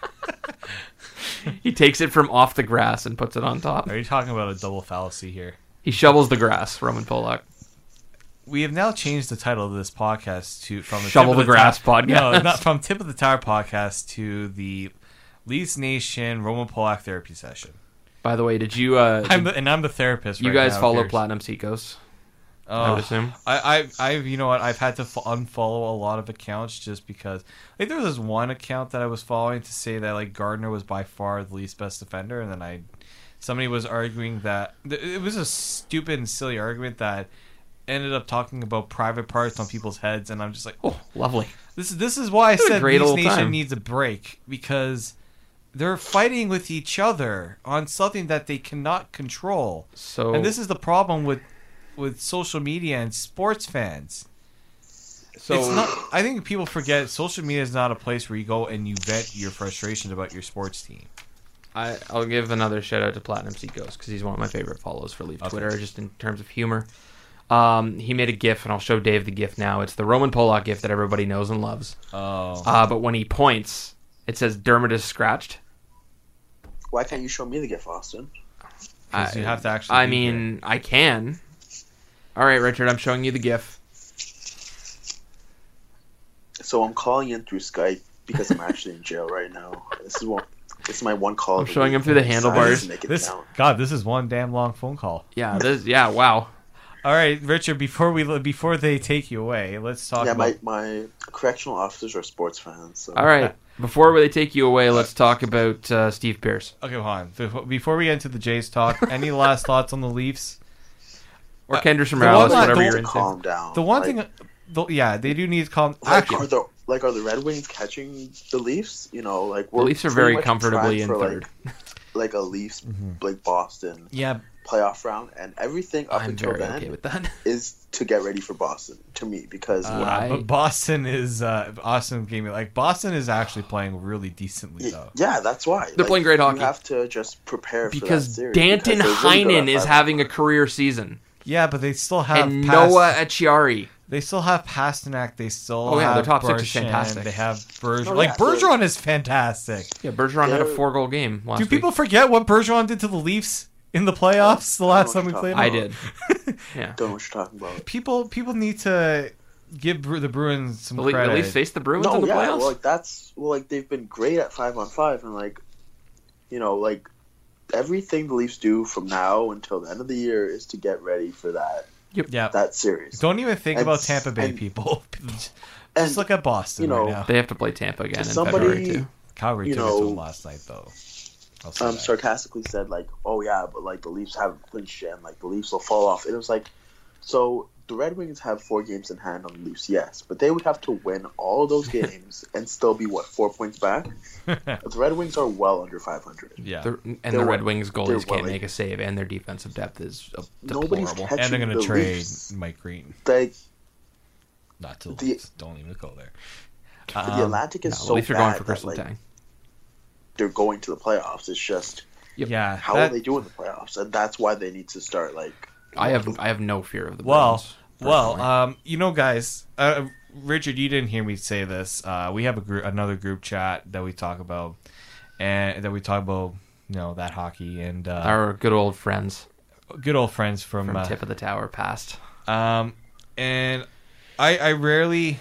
He takes it from off the grass and puts it on top. Are you talking about a double fallacy here? He shovels the grass, Roman Polak. We have now changed the title of this podcast from the Shovel the Grass podcast. No, not from Tip of the Tower podcast to the Leafs Nation Roman Polak therapy session. By the way, did you? I'm the therapist. You right guys now, follow Pierce. Platinum Seacoast? I would assume. You know what? I've had to unfollow a lot of accounts just because. Like, there was this one account that I was following to say that like Gardner was by far the least best defender, and then somebody was arguing that it was a stupid and silly argument that ended up talking about private parts on people's heads, and I'm just like, Oh, lovely. this is why I said great Leafs old Nation time. needs a break, because they're fighting with each other on something that they cannot control. So, And this is the problem with social media and sports fans. so It's not. I think people forget social media is not a place where you go and you vent your frustrations about your sports team. I'll give another shout out to Platinum Seacoast because he's one of my favorite follows for Leaf Twitter, just in terms of humor. He made a GIF, and I'll show Dave the GIF now. It's the Roman Polak GIF that everybody knows and loves. Oh. But when he points, it says Dermot is scratched. Why can't you show me the GIF, Austin? 'Cause you have to actually. I be mean, I can. All right, Richard, I'm showing you the GIF. So I'm calling in through Skype because I'm actually in jail right now. This is my one call. I'm showing him through the handlebars. To make it this. count. God, this is one damn long phone call. Yeah, wow. All right, Richard. Before they take you away, let's talk Yeah, about. my correctional officers are sports fans. So. All right, before they take you away, let's talk about Steve Pierce. Okay, hold on. Before we get into the Jays talk, any last thoughts on the Leafs? Or Kendrick one Morales, that- whatever the- you're To into. calm down. The one Like, thing, yeah, they do need to calm. Like, Actually, are the Red Wings catching the Leafs? You know, like The we're Leafs are pretty very much comfortably in tracked for, third. like a Leafs like Boston yeah, playoff round, and everything up I'm until very then okay with that. is to get ready for Boston. To me, because but Boston is Boston gave me like Boston is actually playing really decently though. yeah, that's why They're playing great hockey. You have to just prepare Because for that series Danton because they're really good Heinen at is 5-on-5. having a career season. Yeah, but they still have And Noah Acciari. They still have Pasternak. They still Oh, yeah, have their top six is Bergeron, fantastic. They have Bergeron. Oh, like yeah, Bergeron is fantastic. Yeah, Bergeron had a They're- 4-goal game last Do week. people forget what Bergeron did to the Leafs in the playoffs the last time we played them? I did. Yeah. Don't know what you're talking about. People need to give the Bruins some The credit. Leafs faced the Bruins in No, the yeah, playoffs? like they've been great at 5-on-5, and like, you know, like everything the Leafs do from now until the end of the year is to get ready for Yeah. that series. Don't even think And- about Tampa Bay, and- people. and, Just look at Boston you know, right now. They have to play Tampa again in somebody- February, too. Calgary you took it to know, them last night, though. I'll say that. sarcastically said like, "Oh yeah, but like the Leafs haven't clinched yet, and like the Leafs will fall off." It was like, so the Red Wings have 4 games in hand on the Leafs, yes, but they would have to win all of those games and still be 4 points back. The Red Wings are well under 500. Yeah. The They're Red well- Wings they're goalies well, can't like- make a save, and their defensive depth is Nobody's deplorable. catching And they're going the to trade Leafs. Mike Green. Like Not to the The- Leafs. Don't even go there. the Atlantic is No, so Leafs are bad going for that, Crystal like, Tang. they're going to the playoffs. It's just Yeah. how that- are they doing the playoffs, and that's why they need to start like. I have no fear of the Well, Bruins. personally. you know, guys, Richard, you didn't hear me say this. We have another group chat that we talk about, and that we talk about, you know, that hockey and Our good old friends good old friends from from Tip of the Tower past. and I rarely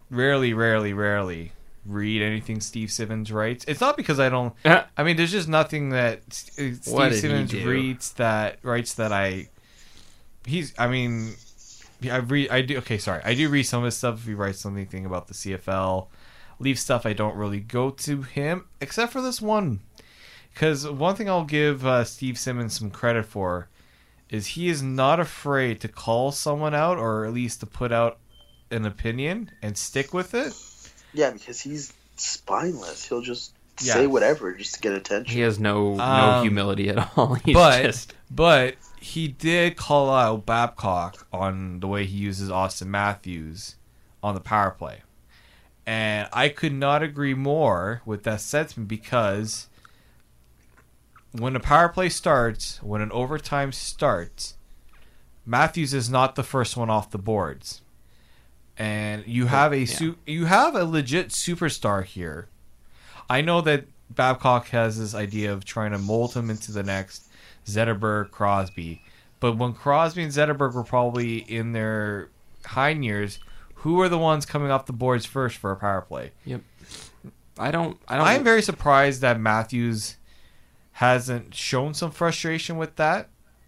read anything Steve Simmons writes. It's not because I don't. I mean, there's just nothing that Steve What did he Simmons do? writes that I. I mean, I read. I do. Okay, sorry. I do read some of his stuff. If he writes something about the CFL, Leaf stuff, I don't really go to him except for this one. Because one thing I'll give Steve Simmons some credit for is he is not afraid to call someone out, or at least to put out an opinion and stick with it. Yeah, because he's spineless. He'll just Yeah. say whatever just to get attention. He has no humility at all. He's but just but he did call out Babcock on the way he uses Austin Matthews on the power play, and I could not agree more with that sentiment, because when a power play starts, when an overtime starts, Matthews is not the first one off the boards, and you have you have a legit superstar here. I know that Babcock has this idea of trying to mold him into the next Zetterberg, Crosby, but when Crosby and Zetterberg were probably in their high years, who are the ones coming off the boards first for a power play? Yep. I don't. I'm very surprised that Matthews hasn't shown some frustration with that.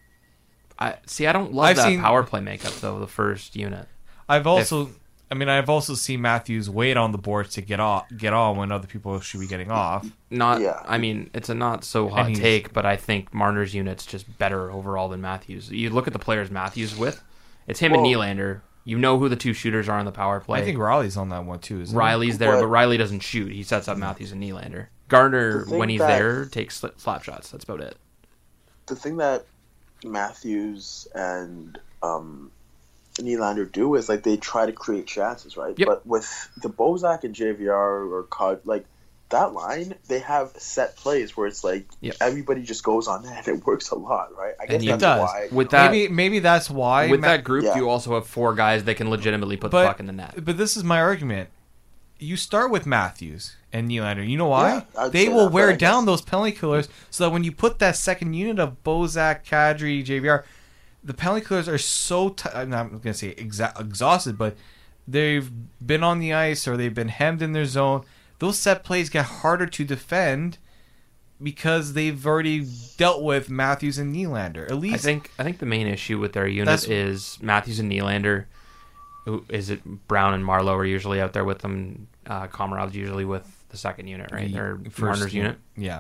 I don't love I've that seen- power play makeup though. The first unit. I've also seen Matthews wait on the boards to get on when other people should be getting off. I mean, it's a not so hot he's- take, but I think Marner's unit's just better overall than Matthews. You look at the players Matthews with, it's him and Nylander. You know who the two shooters are on the power play. I think Riley's on that one too. Isn't Riley's there, but Riley doesn't shoot. He sets up Matthews and Nylander. Gardner, The thing when he's that- there, takes slap shots. That's about it. The thing that Matthews and Nylander do is like they try to create chances, right? Yep. But with the Bozak and JVR or Cod, like that line, they have set plays where it's like everybody just goes on that and it works a lot, right? I guess it that's does. why. With that, maybe that's why with that group, Yeah. you also have four guys that can legitimately put the puck in the net. But this is my argument. You start with Matthews and Nylander. You know why? Yeah, I'd they say will that, wear but I down guess- those penalty killers so that when you put that second unit of Bozak, Kadri, JVR, the penalty killers are so I'm not going to say exhausted, but they've been on the ice or they've been hemmed in their zone. Those set plays get harder to defend because they've already dealt with Matthews and Nylander. At least I think the main issue with their unit is Matthews and Nylander. Is it Brown and Marlowe are usually out there with them? Komarov's usually with the second unit, right? They're Marner's unit. Yeah.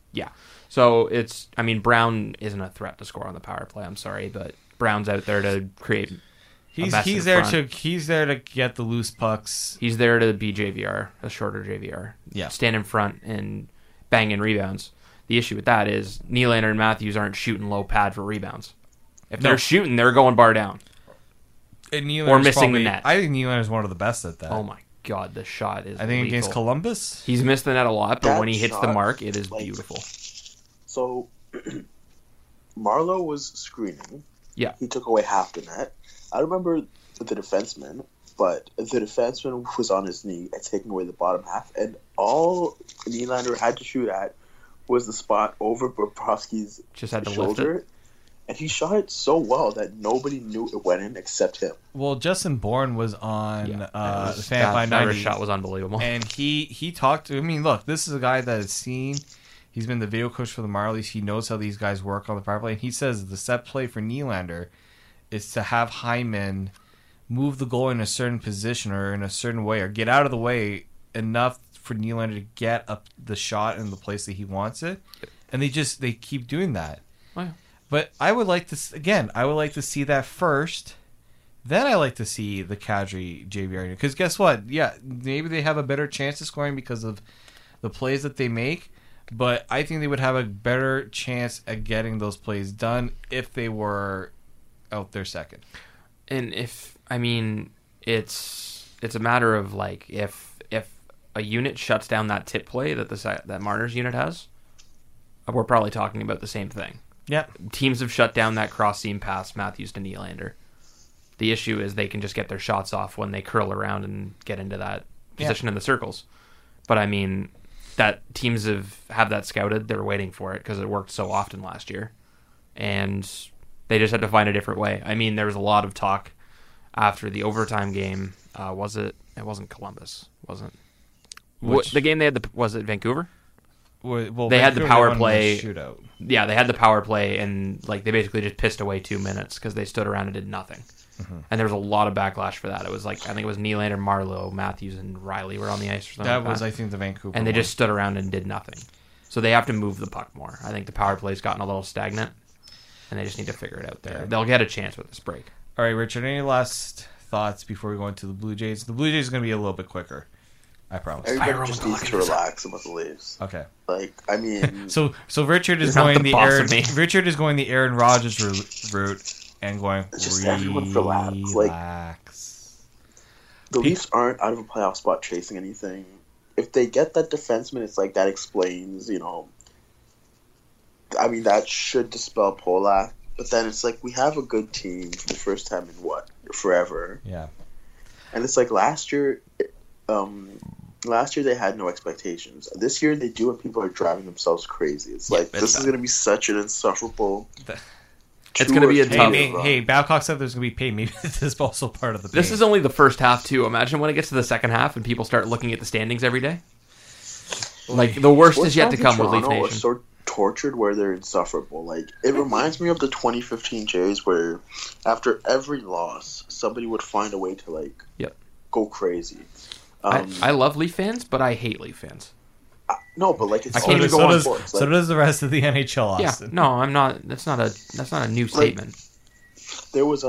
So it's, I mean, Brown isn't a threat to score on the power play. I'm sorry, but Brown's out there to create. He's there to get the loose pucks. He's there to be JVR, a shorter JVR. Yeah. Stand in front and bang in rebounds. The issue with that is Nylander and Matthews aren't shooting low pad for rebounds. If they're shooting, they're going bar down. Or missing the net. I think Nylander's one of the best at that. Oh my God, the shot is I think lethal. against Columbus. He's missed the net a lot, but That when he hits the shot, mark, it is like- beautiful. So Marlowe was screening. Yeah. He took away half the net. I remember the defenseman, but the defenseman was on his knee and taking away the bottom half, and all Nylander had to shoot at was the spot over Bobrovsky's Just had to lift shoulder. it. And he shot it so well that nobody knew it went in except him. Well, Justin Bourne was on the That Fan 590, shot was unbelievable. and he talked to. I mean, look, this is a guy that has seen. He's been the video coach for the Marlies. He knows how these guys work on the power play. And he says the set play for Nylander is to have Hyman move the goal in a certain position or in a certain way, or get out of the way enough for Nylander to get up the shot in the place that he wants it. And they keep doing that. Oh, yeah. But I would like to see that first. Then I like to see the Kadri JVR, because guess what? Yeah, maybe they have a better chance of scoring because of the plays that they make. But I think they would have a better chance at getting those plays done if they were out there second. And it's a matter of like if a unit shuts down that tip play that Marner's unit has, we're probably talking about the same thing. Yeah. Teams have shut down that cross seam pass Matthews to Nylander. The issue is they can just get their shots off when they curl around and get into that position in the circles. But I mean, that teams have that scouted. They're waiting for it because it worked so often last year, and they just had to find a different way. I mean, there was a lot of talk after the overtime game. Was it? It wasn't Columbus, wasn't? The game they had was it Vancouver? Well, they had the Vancouver, power won the play shootout. Yeah, they had the power play, and like they basically just pissed away 2 minutes because they stood around and did nothing. Mm-hmm. And there was a lot of backlash for that. It was like I think it was Nylander, Marlowe, Matthews, and Riley were on the ice or something. That like was, I think, the Vancouver. And they one. just stood around and did nothing. So they have to move the puck more. I think the power play's gotten a little stagnant, and they just need to figure it out there. They'll get a chance with this break. All right, Richard. Any last thoughts before we go into the Blue Jays? The Blue Jays is going to be a little bit quicker. I promise. Everybody just needs to relax about the Leafs. Okay. Like, I mean, So Richard is You're not going the the boss Aaron. of me. Richard is going the Aaron Rodgers route and going. Just everyone relax. Like, the Leafs aren't out of a playoff spot chasing anything. If they get that defenseman, it's like that explains, I mean, that should dispel Polak. But then it's like we have a good team for the first time in forever. Yeah. And it's like last year they had no expectations. This year they do, and people are driving themselves crazy. It's like this is going to be such an insufferable. It's going to be a tough. Hey, Babcock said there's going to be pain. Maybe this is also part of the pain. This is only the first half too. Imagine when it gets to the second half and people start looking at the standings every day. Like the worst is yet to come with Leaf Nation. tortured where they're insufferable. Like, it reminds me of the 2015 Jays where after every loss, somebody would find a way to, like, go crazy. I love Leaf fans, but I hate Leaf fans. No, but, like, it's I can't even go on sports. So does the rest of the NHL, Austin. Yeah, no, I'm not. That's not a new statement. There was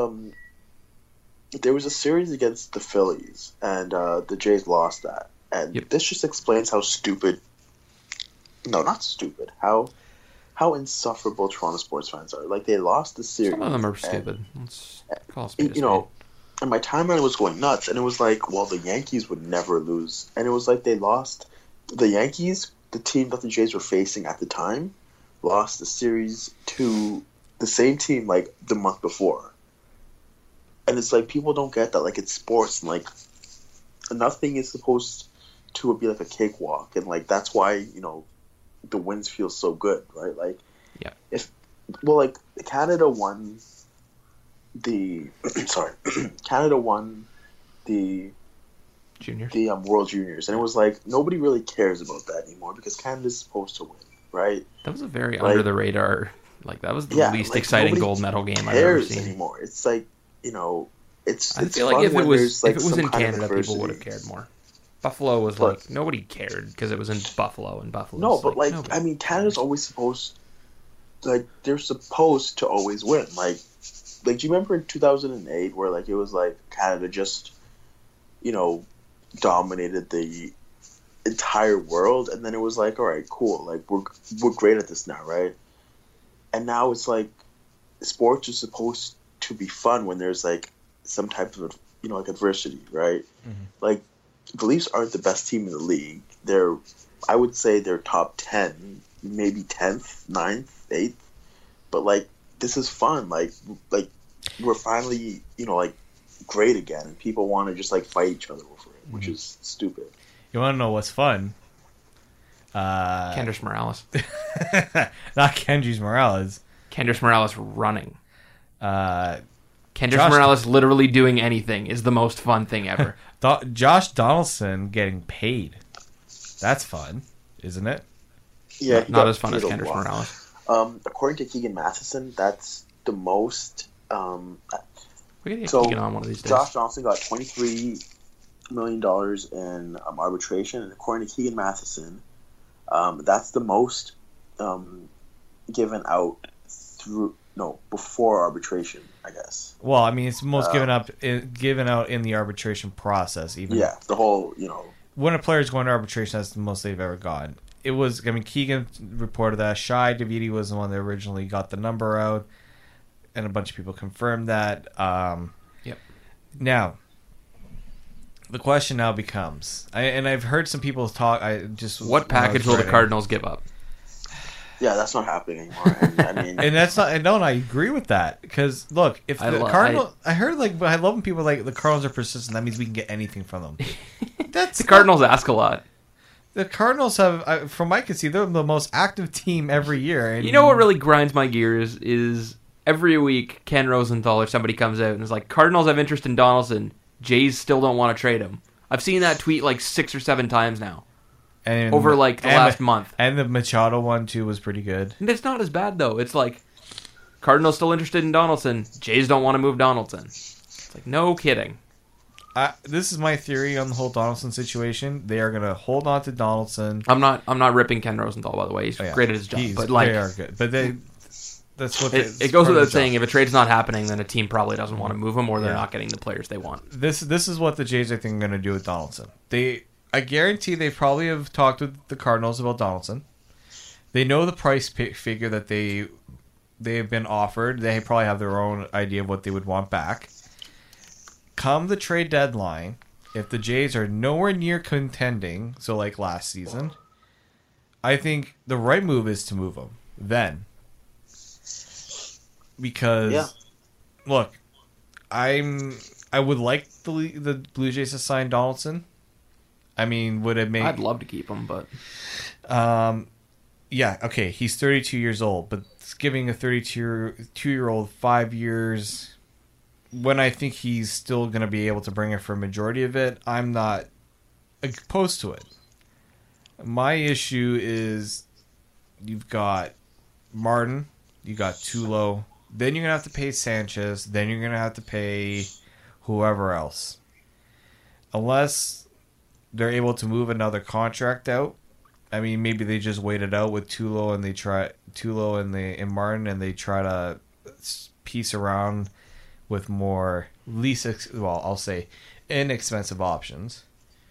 a series against the Phillies, and the Jays lost that. And this just explains how stupid... No, not stupid. How insufferable Toronto sports fans are. Like, they lost the series. Some of them are stupid. Let's call a spade a you know, and my timeline was going nuts. And it was like, well, the Yankees would never lose. And it was like they lost... The Yankees, the team that the Jays were facing at the time, lost the series to the same team, like, the month before. And it's like, people don't get that. Like, it's sports. And, like, nothing is supposed to be like a cakewalk. And, like, that's why, you know, the wins feel so good, right? Like, like, Canada won the Canada won the Juniors, the World Juniors, and it was like nobody really cares about that anymore because Canada's supposed to win, right? That was a very under the radar, like, that was the least exciting gold medal game I've ever seen anymore. It's like, you know, it's I feel like if it was in Canada, people would have cared more. Buffalo was like, nobody cared because it was in Buffalo, and Buffalo. No, but like I mean, Canada's always supposed, like, they're supposed to always win. Like, do you remember in 2008 where, like, it was like Canada just, you know, dominated the entire world, and then it was like, all right, cool, like, we're great at this now, right? And now it's like sports are supposed to be fun when there's, like, some type of, you know, like, adversity, right? Mm-hmm. Like, the Leafs aren't the best team in the league. I would say they're top 10, maybe 10th, 9th, 8th. But, like, this is fun. Like we're finally, you know, like, great again, and people want to just, like, fight each other over it, which is stupid. You want to know what's fun? Kendrys Morales. Not Kendrys Morales. Kendrys Morales running. Kendrys Morales literally doing anything is the most fun thing ever. Josh Donaldson getting paid. That's fun, isn't it? Yeah, not as fun as Kendrys Morales. According to Keegan Matheson, that's the most... we gotta get Keegan on one of these days. Josh Donaldson got $23 million in arbitration, and according to Keegan Matheson, that's the most given out before arbitration, I guess. Well, I mean, it's the most given out in the arbitration process. Even the whole, you know, when a player is going to arbitration, that's the most they've ever gotten. It was, I mean, Keegan reported that. Shai Davidi was the one that originally got the number out, and a bunch of people confirmed that. Now, the question now becomes, and I've heard some people talk. What package will the Cardinals give up? Yeah, that's not happening anymore. And, I mean, and that's not. And no, I agree with that because look, if the Cardinals, I heard but I love when people like the Cardinals are persistent. That means we can get anything from them. The Cardinals ask a lot. The Cardinals have, from what I can see, they're the most active team every year. And you know what really grinds my gears is every week Ken Rosenthal or somebody comes out and is like, Cardinals have interest in Donaldson. Jays still don't want to trade him. I've seen that tweet like 6 or 7 times now. And, over like the last month. And the Machado one too was pretty good. And it's not as bad though. It's like Cardinals still interested in Donaldson. Jays don't want to move Donaldson. It's like, no kidding. This is my theory on the whole Donaldson situation. They are going to hold on to Donaldson. I'm not ripping Ken Rosenthal, by the way. He's great at his job. But like, they are good. But that's what it goes without saying. If a trade's not happening, then a team probably doesn't want to move him, or they're not getting the players they want. This is what the Jays I think are going to do with Donaldson. I guarantee they probably have talked with the Cardinals about Donaldson. They know the price figure that they have been offered. They probably have their own idea of what they would want back. Come the trade deadline, if the Jays are nowhere near contending, so like last season, I think the right move is to move him then. Because, look, I would like the Blue Jays to sign Donaldson. I mean, would it make... I'd love to keep him, but... yeah, okay, he's 32 years old, but giving a 32-year-old 5 years... When I think he's still going to be able to bring it for a majority of it, I'm not opposed to it. My issue is you've got Martin, you got Tulo. Then you're gonna have to pay Sanchez. Then you're gonna have to pay whoever else, unless they're able to move another contract out. I mean, maybe they just wait it out with Tulo and Martin, and they try to piece around with more I'll say inexpensive options.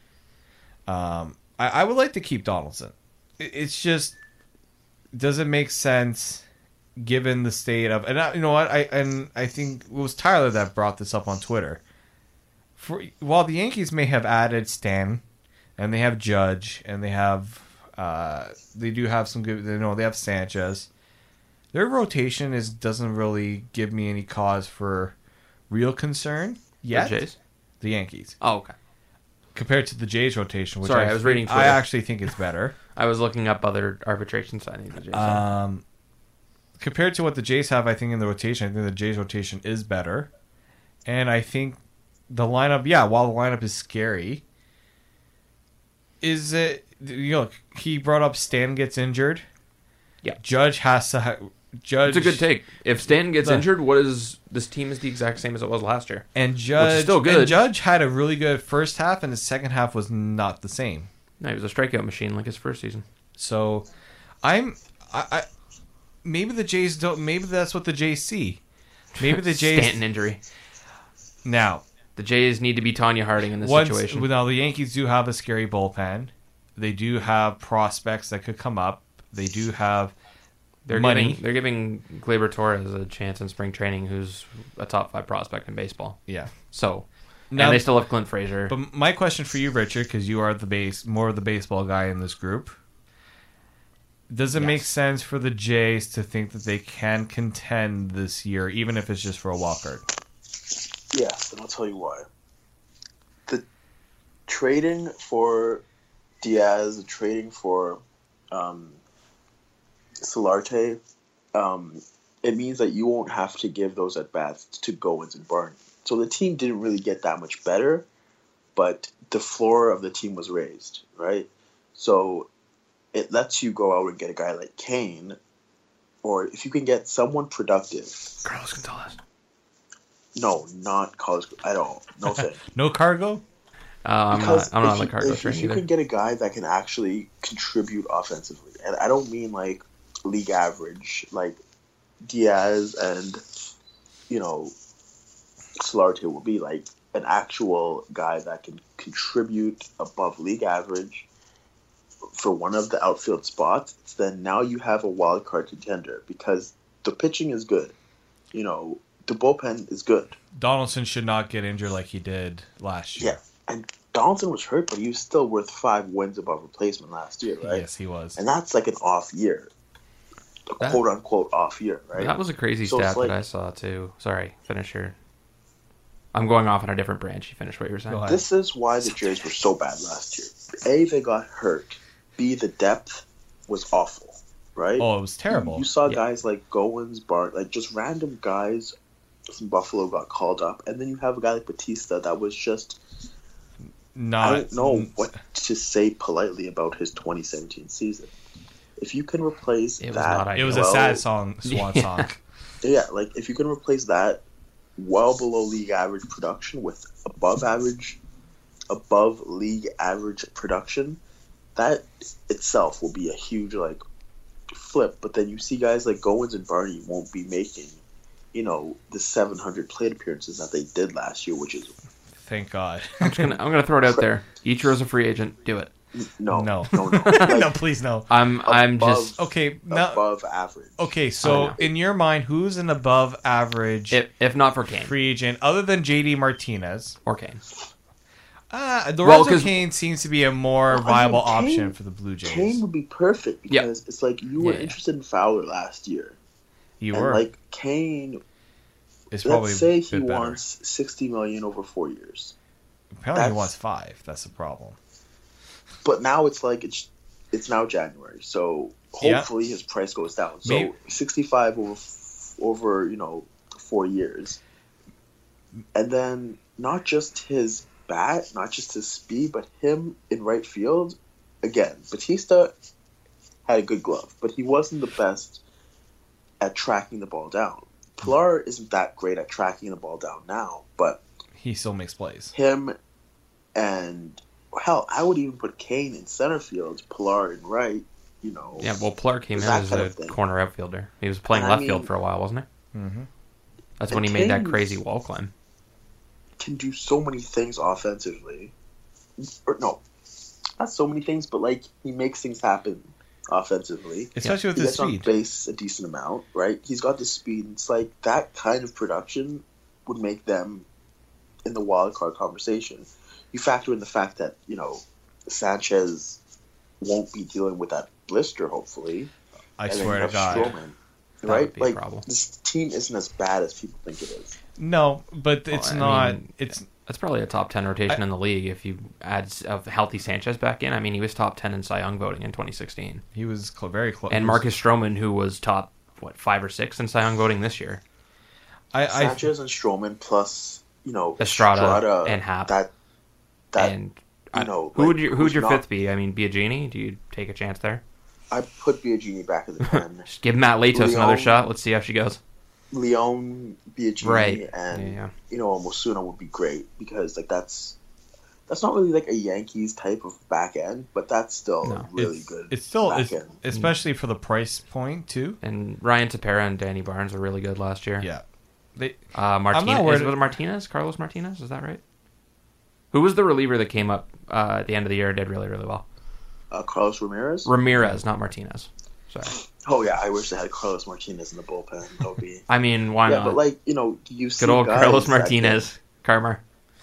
I would like to keep Donaldson. It's just doesn't make sense given the state of, and you know what, I think it was Tyler that brought this up on Twitter. While the Yankees may have added Stan, and they have Judge, and they do have some good, they have Sanchez. Their rotation doesn't really give me any cause for real concern yet. The Jays? The Yankees. Oh, okay. Compared to the Jays rotation, which I was reading Twitter. I actually think it's better. I was looking up other arbitration signings the Jays have. Compared to what the Jays have, I think in the rotation, I think the Jays rotation is better. And I think the lineup, while the lineup is scary, is it, he brought up Stan gets injured. Yeah. Judge has to Judge. It's a good take. If Stanton gets injured, this team is the exact same as it was last year. And Judge, which is still good. And Judge had a really good first half, and the second half was not the same. No, he was a strikeout machine like his first season. So, maybe the Jays don't. Maybe that's what the Jays see. Maybe the Jays Stanton injury. Now, the Jays need to be Tanya Harding in this situation. Now, the Yankees do have a scary bullpen. They do have prospects that could come up. They do have money. They're giving Gleyber Torres a chance in spring training, who's a top 5 prospect in baseball. Yeah. So, now, and they still have Clint Frazier. But my question for you, Richard, because you are more of the baseball guy in this group, does it make sense for the Jays to think that they can contend this year, even if it's just for a wild card? Yes, and I'll tell you why. The trading for Diaz, the trading for Solarte, it means that you won't have to give those at-bats to Goins and Barney. So the team didn't really get that much better, but the floor of the team was raised, right? So it lets you go out and get a guy like Kane, or if you can get someone productive. Carlos Gonzalez. No, not Carlos at all. No thing. No Cargo? I'm not on the Cargo train if you either. can get a guy that can actually contribute offensively, and I don't mean like league average, like Diaz and Solarte will be like an actual guy that can contribute above league average for one of the outfield spots, then now you have a wild card contender because the pitching is good. The bullpen is good. Donaldson should not get injured like he did last year. Yeah, and Donaldson was hurt, but he was still worth 5 wins above replacement last year, right? Yes, he was. And that's like an off year. A quote-unquote off year, right? That was a crazy So stat it's like- that I saw, too. Sorry, finish your... I'm going off on a different branch. You finish what you were saying. Go ahead. This is why the Jays were so bad last year. A, they got hurt. B, the depth was awful, right? Oh, it was terrible. You saw guys like Goins, Bart, like just random guys from Buffalo got called up, and then you have a guy like Batista that was just I don't know what to say politely about his 2017 season. If you can replace It was that, not It was a sad swan song. yeah, like if you can replace that well below league average production with above league average production, that itself will be a huge flip. But then you see guys like Goins and Barney won't be making the 700 plate appearances that they did last year, which is Thank God. I'm gonna throw it out there. Ichiro's a free agent. Do it. no. No. Like, No, please no. I'm just Okay, now, above average. okay. I So know. in your mind, who's an above average if not for Kane free agent other than JD Martinez? or Kane. Lorenzo 'cause- Cain seems to be a more Well, I mean, viable Kane- option for the Blue Jays. Kane would be perfect because it's like you were Yeah. interested in Fowler last year. You And were. like Kane, It's probably let's say a he bit better. wants $60 million over 4 years. Apparently, he that's- wants 5. That's the problem. But now it's like it's now January, so hopefully his price goes down. So Maybe- 65 over 4 years, and then not just his bat, not just his speed, but him in right field. Again, Batista had a good glove, but he wasn't the best at tracking the ball down. Pilar isn't that great at tracking the ball down now, but He still makes plays. him and hell, I would even put Kane in center field, Pilar in right. You know, Yeah, well, Pilar came in that as kind a of thing. corner outfielder. He was playing And I left field mean- for a while, wasn't he? Mm-hmm. That's when And he made that Kane's- crazy wall climb. can do so many things offensively. Or no, not so many things, but like he makes things happen offensively. Especially with He his gets on speed. base a decent amount, right? He's got the speed. It's like that kind of production would make them in the wild card conversation. You factor in the fact that, you know, Sanchez won't be dealing with that blister, hopefully. I And then swear you to have God. Stroman, That right? would be a Like problem. this team isn't as bad as people think it is. No, but it's I not. mean, it's That's probably a top 10 rotation I- in the league if you add a healthy Sanchez back in. I mean, he was top 10 in Cy Young voting in 2016. he was very close. And Marcus Stroman, who was top, 5 or 6 in Cy Young voting this year. I Sanchez and Stroman plus, you know, Estrada and Happ. That And you know, who like, would who's your not- fifth be? I mean, Biagini? Do you take a chance there? I put Biagini back in the 10. Just give Matt Latos another Leon- shot. Let's see how she goes. Leon, Biagini, Right. and Yeah. you know, Mosuna would be great because like that's not really like a Yankees type of back end, but that's still No. a really it's, good. It's still, back it's, end. especially for the price point too. And Ryan Tepera and Danny Barnes were really good last year. Yeah, they. Martinez, worried- was it Martinez? Carlos Martinez? Is that right? Who was the reliever that came up at the end of the year and did really, really well? Carlos Ramirez. Ramirez, not Martinez. Sorry. Oh yeah, I wish they had Carlos Martinez in the bullpen. That would be. I mean, why Yeah, not? but like you know, you see Good old guys Carlos that Martinez. Karma.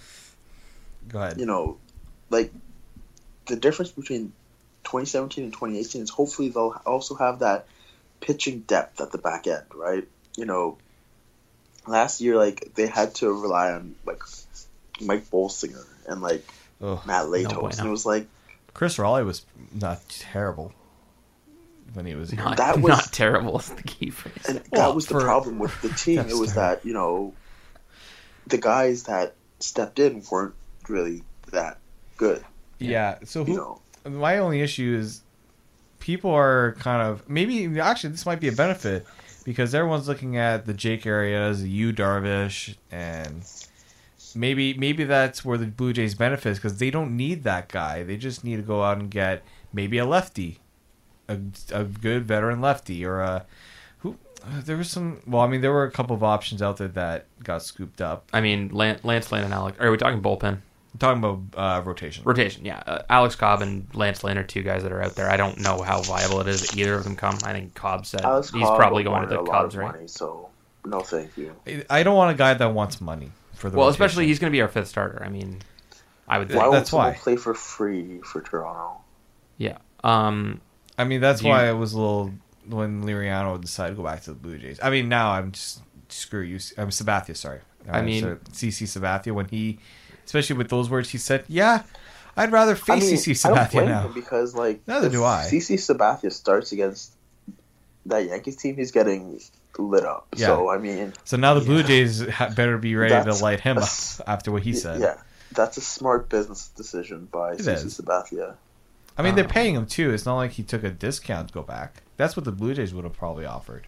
Go ahead. you know, like the difference between 2017 and 2018 is hopefully they'll also have that pitching depth at the back end, right? You know, last year like they had to rely on like Mike Bolsinger and like Ugh. Matt Latos, bueno. and it was like Chris Raleigh was not terrible when he was here. Not, That was- not terrible is the key phrase. and Well, that was the for- problem with the team. That's It was terrible. that, you know, the guys that stepped in weren't really that good. Yeah. So You who? know, My only issue is people are kind of maybe actually this might be a benefit because everyone's looking at the Jake Arrieta's, the Yu Darvish, and maybe that's where the Blue Jays benefits because they don't need that guy. They just need to go out and get maybe a lefty, a good veteran lefty, or a who. There was some. Well, I mean, there were a couple of options out there that got scooped up. I mean, Lance Lane and Alex. Are we talking bullpen? I'm talking about rotation. Rotation, yeah. Alex Cobb and Lance Lane are two guys that are out there. I don't know how viable it is that either of them come. I think Cobb said Alex he's Cobb probably going to wanted the a lot Cubs, of right? money, so no, thank you. I don't want a guy that wants money for the. Well, rotation. especially he's going to be our fifth starter. I mean, I would think. Why won't That's someone why. play for free for Toronto? Yeah. I mean, that's You- why I was a little when Liriano decided to go back to the Blue Jays. I mean, now I'm just screw you. I'm Sabathia, sorry. I mean- CC Sabathia when he, especially with those words he said, yeah, I'd rather face CC I don't Sabathia blame now. him because like Neither if do I. CC Sabathia starts against that Yankees team, he's getting lit up. Yeah. So I mean, So now the Blue Jays better be ready to That's light him a up s- after what he said. yeah, that's a smart business decision by CC is. Sabathia. I mean, they're paying him too. It's not like he took a discount to go back. That's what the Blue Jays would have probably offered.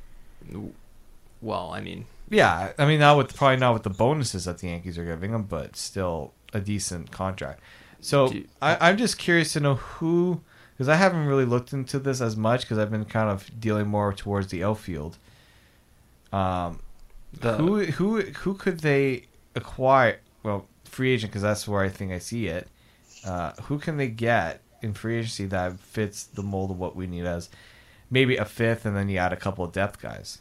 Well, I mean, Yeah, I mean, probably not with the bonuses that the Yankees are giving him, but still a decent contract. So Do- I'm just curious to know who, because I haven't really looked into this as much because I've been kind of dealing more towards the outfield. Who could they acquire? Well, free agent because that's where I think I see it. Who can they get in free agency that fits the mold of what we need as maybe a fifth, and then you add a couple of depth guys?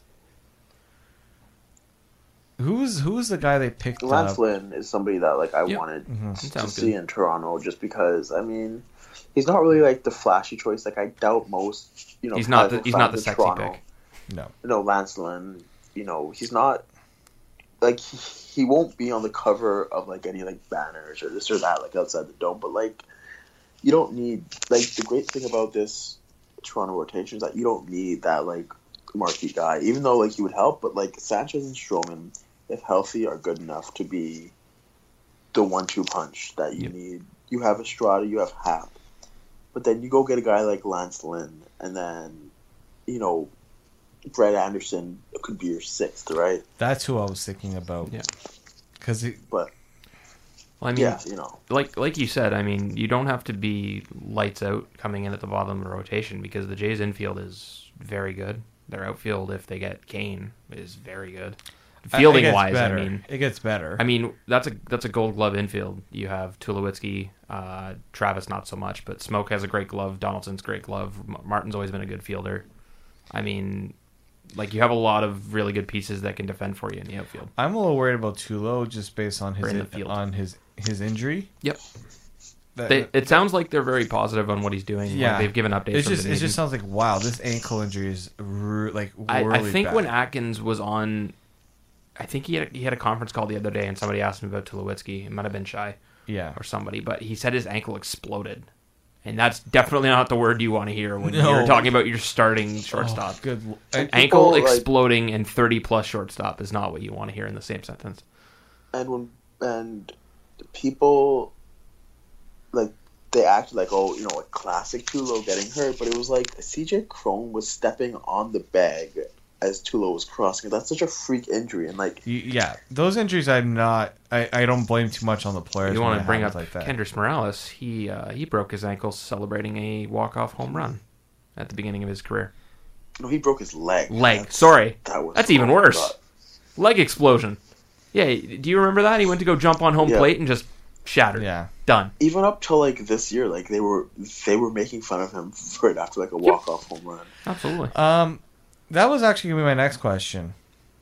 Who's the guy they picked Lance up? Lynn is somebody that like I Yeah. wanted Mhm. to Sounds see good. in Toronto just because I mean he's not really like the flashy choice. Like I doubt most he's not the casual fans in sexy Toronto. pick. No. No, Lance Lynn, he's not like he won't be on the cover of like any like banners or this or that like outside the dome. But like you don't need like the great thing about this Toronto rotation is that you don't need that like marquee guy, even though like he would help. But like Sanchez and Stroman, if healthy, are good enough to be the 1-2 punch that you need. You have Estrada, you have Happ. But then you go get a guy like Lance Lynn, and then, you know, Brett Anderson could be your sixth, right? That's who I was thinking about. Yeah. But Well, I mean, yeah, you know, like you said, I mean, you don't have to be lights out coming in at the bottom of the rotation because the Jays infield is very good. Their outfield, if they get Kane, is very good. Fielding wise, I mean, it gets better. I mean, that's a Gold Glove infield. You have Tulowitzki, Travis not so much, but Smoke has a great glove. Donaldson's great glove. Martin's always been a good fielder. I mean, like you have a lot of really good pieces that can defend for you in the outfield. I'm a little worried about Tulo just based on Or in the field. his injury. Yep. It sounds like they're very positive on what he's doing. Yeah, Like they've given updates. It just sounds like wow, this ankle injury is really I think bad. when Atkins was on, I think he had a conference call the other day, and somebody asked him about Tulowitzki. It might have been Shai, or somebody, but he said his ankle exploded, and that's definitely not the word you want to hear when you're talking about your starting shortstop. Good. Ankle people, exploding and 30+ shortstop is not what you want to hear in the same sentence. and people like they acted like, oh, you know, a classic Tulo getting hurt, but it was like CJ Cron was stepping on the bag as Tulo was crossing. That's such a freak injury, and like Yeah, those injuries I don't blame too much on the players. You when want it to bring up happens like that. Kendrys Morales? He broke his ankle celebrating a walk-off home run at the beginning of his career. no, he broke his leg. Sorry, That's that's even worse. Leg explosion. Yeah, do you remember that? He went to go jump on home plate and just shattered. Yeah. Done. Even up till like this year, like they were making fun of him for it after like a walk-off home run. Absolutely. That was actually gonna be my next question.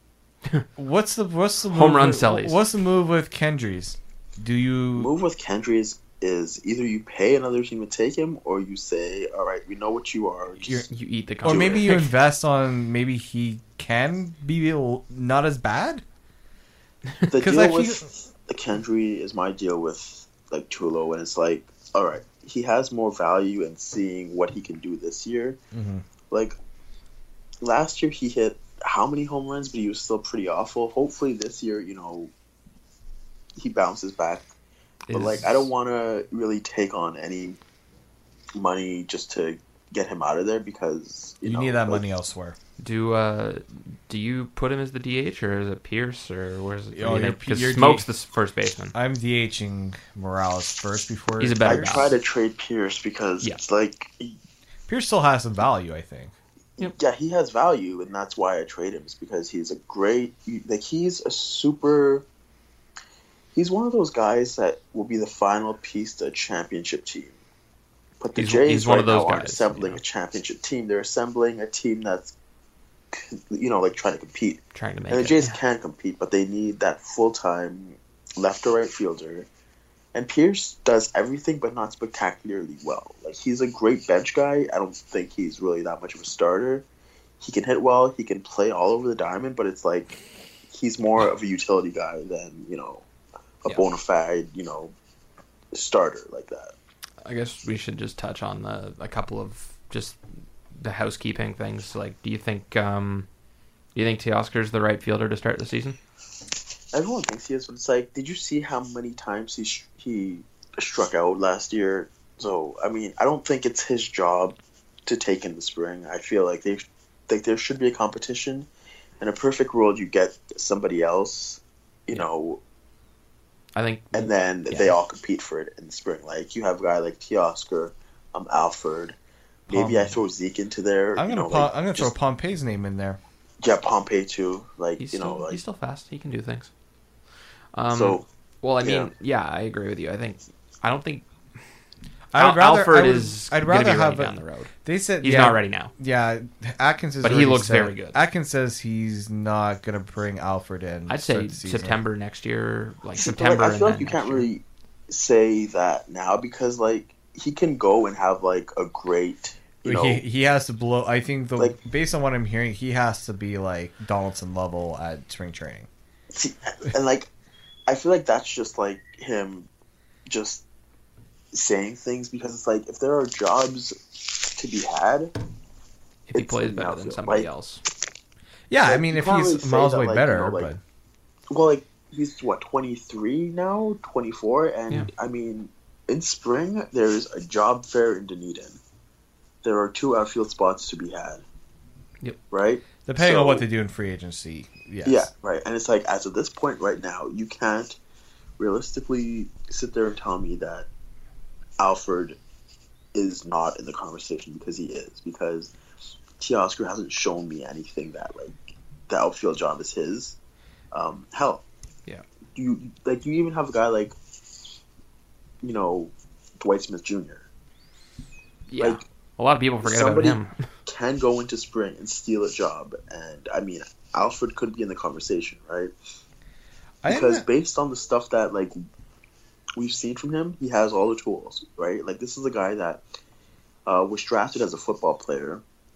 What's the move Home run with, sellies. What's the move with Kendrys? Do you Move with Kendrys is either you pay another team to take him, or you say, all right, we know what you are. Just You eat the or contract. maybe you invest on maybe he can be not as bad? the 'Cause deal I with the Kendry is my deal with like Tulo, and it's like, all right, he has more value in seeing what he can do this year. Mm-hmm. Like last year, he hit how many home runs, but he was still pretty awful. Hopefully, this year, you know, he bounces back. But like, I don't want to really take on any money just to get him out of there because You know, need that like, money elsewhere. Do you put him as the DH or is it Pierce or where's it? Oh, Because you're Smoke's DH. the first baseman. I'm DHing Morales first before He's a I better try guy. to trade Pierce because Yeah. it's like, Pierce still has some value, I think. yeah, he has value, and that's why I trade him. Is because he's a great, like he's a super. He's one of those guys that will be the final piece to a championship team. But the Jays he's one of right those now aren't guys, assembling you know. a championship team. They're assembling a team that's, you know, like trying to compete. Trying to make And the it. Jays can compete, but they need that full-time left or right fielder. And Pierce does everything, but not spectacularly well. Like, he's a great bench guy. I don't think he's really that much of a starter. He can hit well. He can play all over the diamond, but it's like he's more of a utility guy than, you know, a bona fide, you know, starter like that. I guess we should just touch on a couple of just the housekeeping things. Like, do you think Teoscar's the right fielder to start the season? Everyone thinks he is, but it's like, did you see how many times he struck out last year? So, I mean, I don't think it's his job to take in the spring. I feel like there should be a competition. In a perfect world, you get somebody else, you know, I think, and then they all compete for it in the spring. Like, you have a guy like Teoscar, Alford. Maybe I throw Zeke into there. I'm gonna throw Pompey's name in there. Yeah, Pompey too. Like, he's you know, still, like, he's still fast. He can do things. So, I mean, I agree with you. I don't think I'd Alford is rather going to be have ready down the road. They said He's not ready now. Yeah, Atkins is. But he already looks said- very good. Atkins says he's not gonna bring Alfred in. I'd to start say the season. September next year, like See, but, September. I feel and like you then can't next year. really say that now because, like, he can go and have like a great, you know, He has to blow. I think Like- based on what I'm hearing, he has to be like Donaldson level at spring training. see, and like, I feel like that's just like him, just saying things because it's like if there are jobs to be had, If he it's plays in better than outfield. somebody Like, else. Yeah, Like, I mean, you if can't he's really say miles that, way like, better, you know, like- but well, like he's what 23 now, 24, and Yeah. I mean, in spring, there's a job fair in Dunedin. There are 2 outfield spots to be had. Yep. Right? Depending So- on what they do in free agency. Yes. Yeah, right. And it's like, as of this point right now, you can't realistically sit there and tell me that Alfred is not in the conversation, because he is. Because Teoscar hasn't shown me anything that, like, the outfield job is his. Hell. Yeah. You even have a guy like, you know, Dwight Smith Jr. Yeah. Like, A lot of people forget about somebody him. can go into spring and steal a job. And, I mean, Alfred could be in the conversation, right? Because based on the stuff that, like, we've seen from him, he has all the tools, right? Like, this is a guy that was drafted as a football player,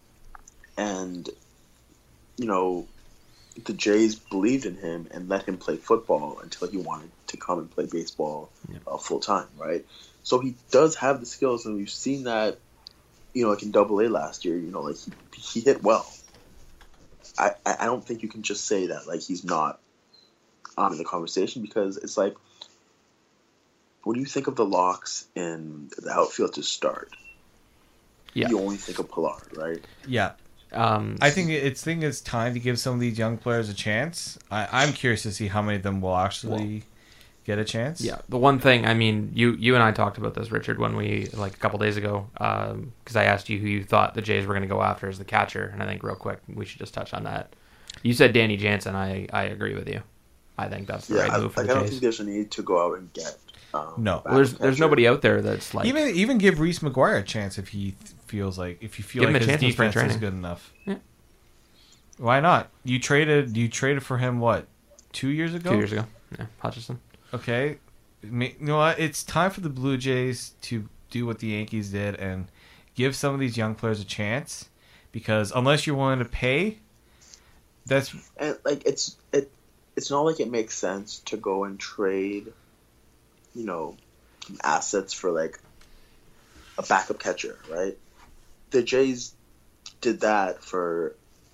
and, you know, the Jays believed in him and let him play football until he wanted to come and play baseball full time, right? So he does have the skills, and we've seen that, you know, like in Double-A last year, you know, like he hit well. I don't think you can just say that, like, he's not in the conversation, because it's like, when you think of the locks in the outfield to start, you only think of Pilar, right? Yeah. I think it's time to give some of these young players a chance. I'm curious to see how many of them will actually get a chance. Yeah, the one thing, I mean, you and I talked about this, Richard, when we, like, a couple days ago, because I asked you who you thought the Jays were going to go after as the catcher, and I think real quick we should just touch on that. You said Danny Jansen. I agree with you. I think that's the right move for the I don't Jays. think there's a need to go out and get No. Well, there's nobody out there that's like Even give Reese McGuire a chance if he feels like Give like him a his chance in spring defense is training. good enough. Yeah. Why not? You traded for him what, 2 years ago? 2 years ago. Yeah, Hutchison. Okay. You know what? It's time for the Blue Jays to do what the Yankees did and give some of these young players a chance, because unless you're willing to pay, that's and like it's not like it makes sense to go and trade, you know, assets for like a backup catcher, right? The Jays did that for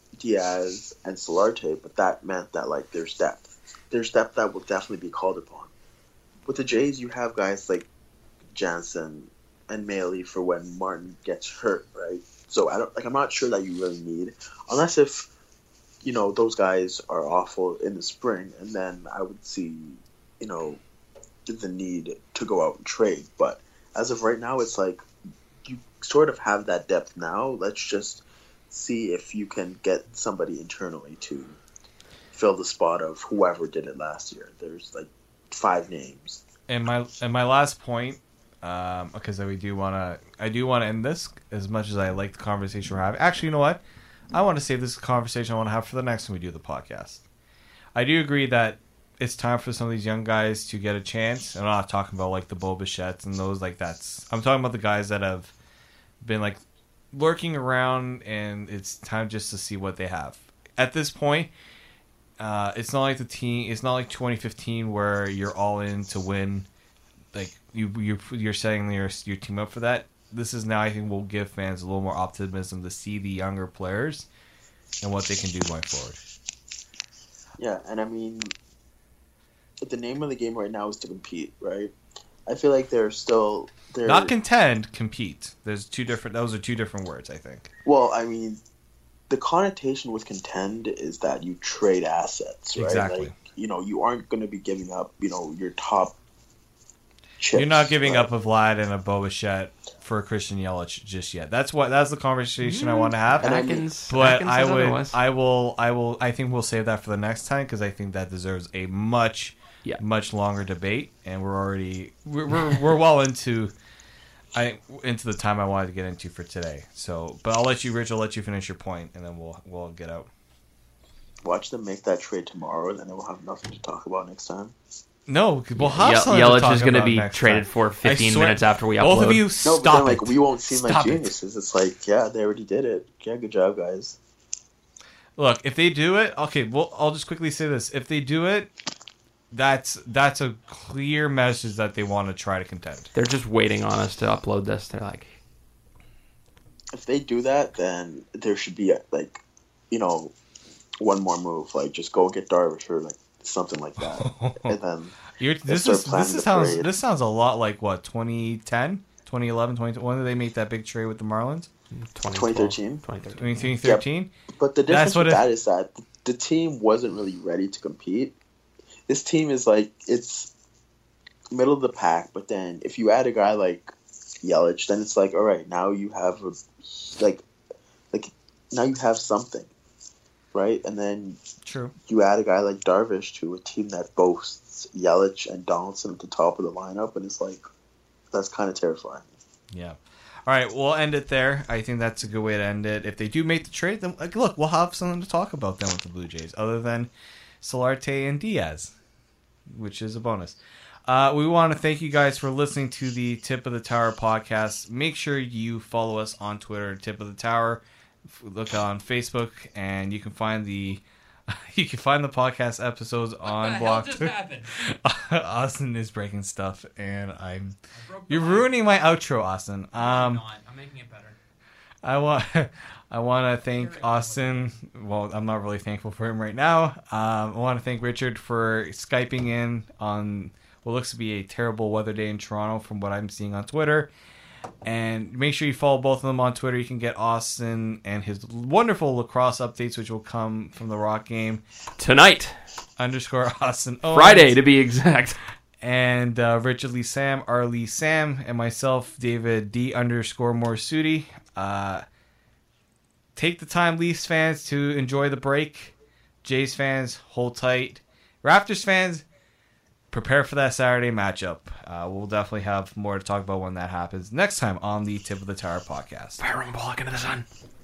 Diaz and Solarte, but that meant that, like, there's depth. There's depth that will definitely be called upon. With the Jays, you have guys like Jansen and Maley for when Martin gets hurt, right? So I'm not sure that you really need, unless if, you know, those guys are awful in the spring, and then I would see, you know, the need to go out and trade. But as of right now, it's like you sort of have that depth now. Let's just see if you can get somebody internally to fill the spot of whoever did it last year. There's like 5 names. And my last point, because I do want to end this, as much as I like the conversation we're having. Actually, you know what? I want to save this conversation I want to have for the next time we do the podcast. I do agree that it's time for some of these young guys to get a chance. I'm not talking about like the Bo Bichette's and those like that's. I'm talking about the guys that have been like lurking around, and it's time just to see what they have. At this point, it's not like the team. It's not like 2015 where you're all in to win. Like you're setting your team up for that. This is now, I think, will give fans a little more optimism to see the younger players and what they can do going forward. Yeah, and I mean, the name of the game right now is to compete, right? I feel like they're Not contend, compete. Those are two different words, I think. Well, I mean, the connotation with contend is that you trade assets, right? Exactly. Like, you know, you aren't going to be giving up, you know, your top chips. You're not giving right? up a Vlad and a Bo Bichette for a Christian Yelich just yet. That's the conversation I want to have. And Atkins, But Atkins I says would, otherwise. I think we'll save that for the next time, because I think that deserves a much longer debate, and we're well into the time I wanted to get into for today. So, but I'll let you, Rich. I'll let you finish your point, and then we'll get out. Watch them make that trade tomorrow, and then we'll have nothing to talk about next time. No, we'll have something to Yelich talk is going to about be next traded time. for I 15 swear- minutes after we upload. Both of you, No, stop but then, like, it. we won't seem like Stop it. geniuses. It's like, yeah, they already did it. Yeah, good job, guys. Look, if they do it, okay. Well, I'll just quickly say this: if they do it, that's a clear message that they want to try to contend. They're just waiting on us to upload this. They're like, If they do that, then there should be, like, you know, one more move. Like, just go get Darvish for, like, something like that. And then This sounds a lot like what 2010, 2011, 2012. When did they make that big trade with the Marlins? 2013. 2013. Yep. But the difference with that is that the team wasn't really ready to compete. This team is like, it's middle of the pack, but then if you add a guy like Yelich, then it's like, all right, now you have now you have something, right? And then you add a guy like Darvish to a team that boasts Yelich and Donaldson at the top of the lineup, and it's like, that's kind of terrifying. Yeah. All right, we'll end it there. I think that's a good way to end it. If they do make the trade, then look, we'll have something to talk about then with the Blue Jays, other than Solarte and Diaz, which is a bonus. We want to thank you guys for listening to the Tip of the Tower podcast. Make sure you follow us on Twitter, Tip of the Tower. Look on Facebook, and you can find the podcast episodes on Block. What the hell just happened? Austin is breaking stuff, and you're ruining my outro, Austin. I'm not. I'm making it better. I want to thank Austin. Well, I'm not really thankful for him right now. I want to thank Richard for Skyping in on what looks to be a terrible weather day in Toronto from what I'm seeing on Twitter. And make sure you follow both of them on Twitter. You can get Austin and his wonderful lacrosse updates, which will come from the Rock game tonight. _Austin Owens. Friday, to be exact. And Richard Lee Sam, R. Lee Sam, and myself, David D. _Morsuti. Take the time, Leafs fans, to enjoy the break. Jays fans, hold tight. Raptors fans, prepare for that Saturday matchup. We'll definitely have more to talk about when that happens next time on the Tip of the Tower podcast. Fire on the ball into the sun.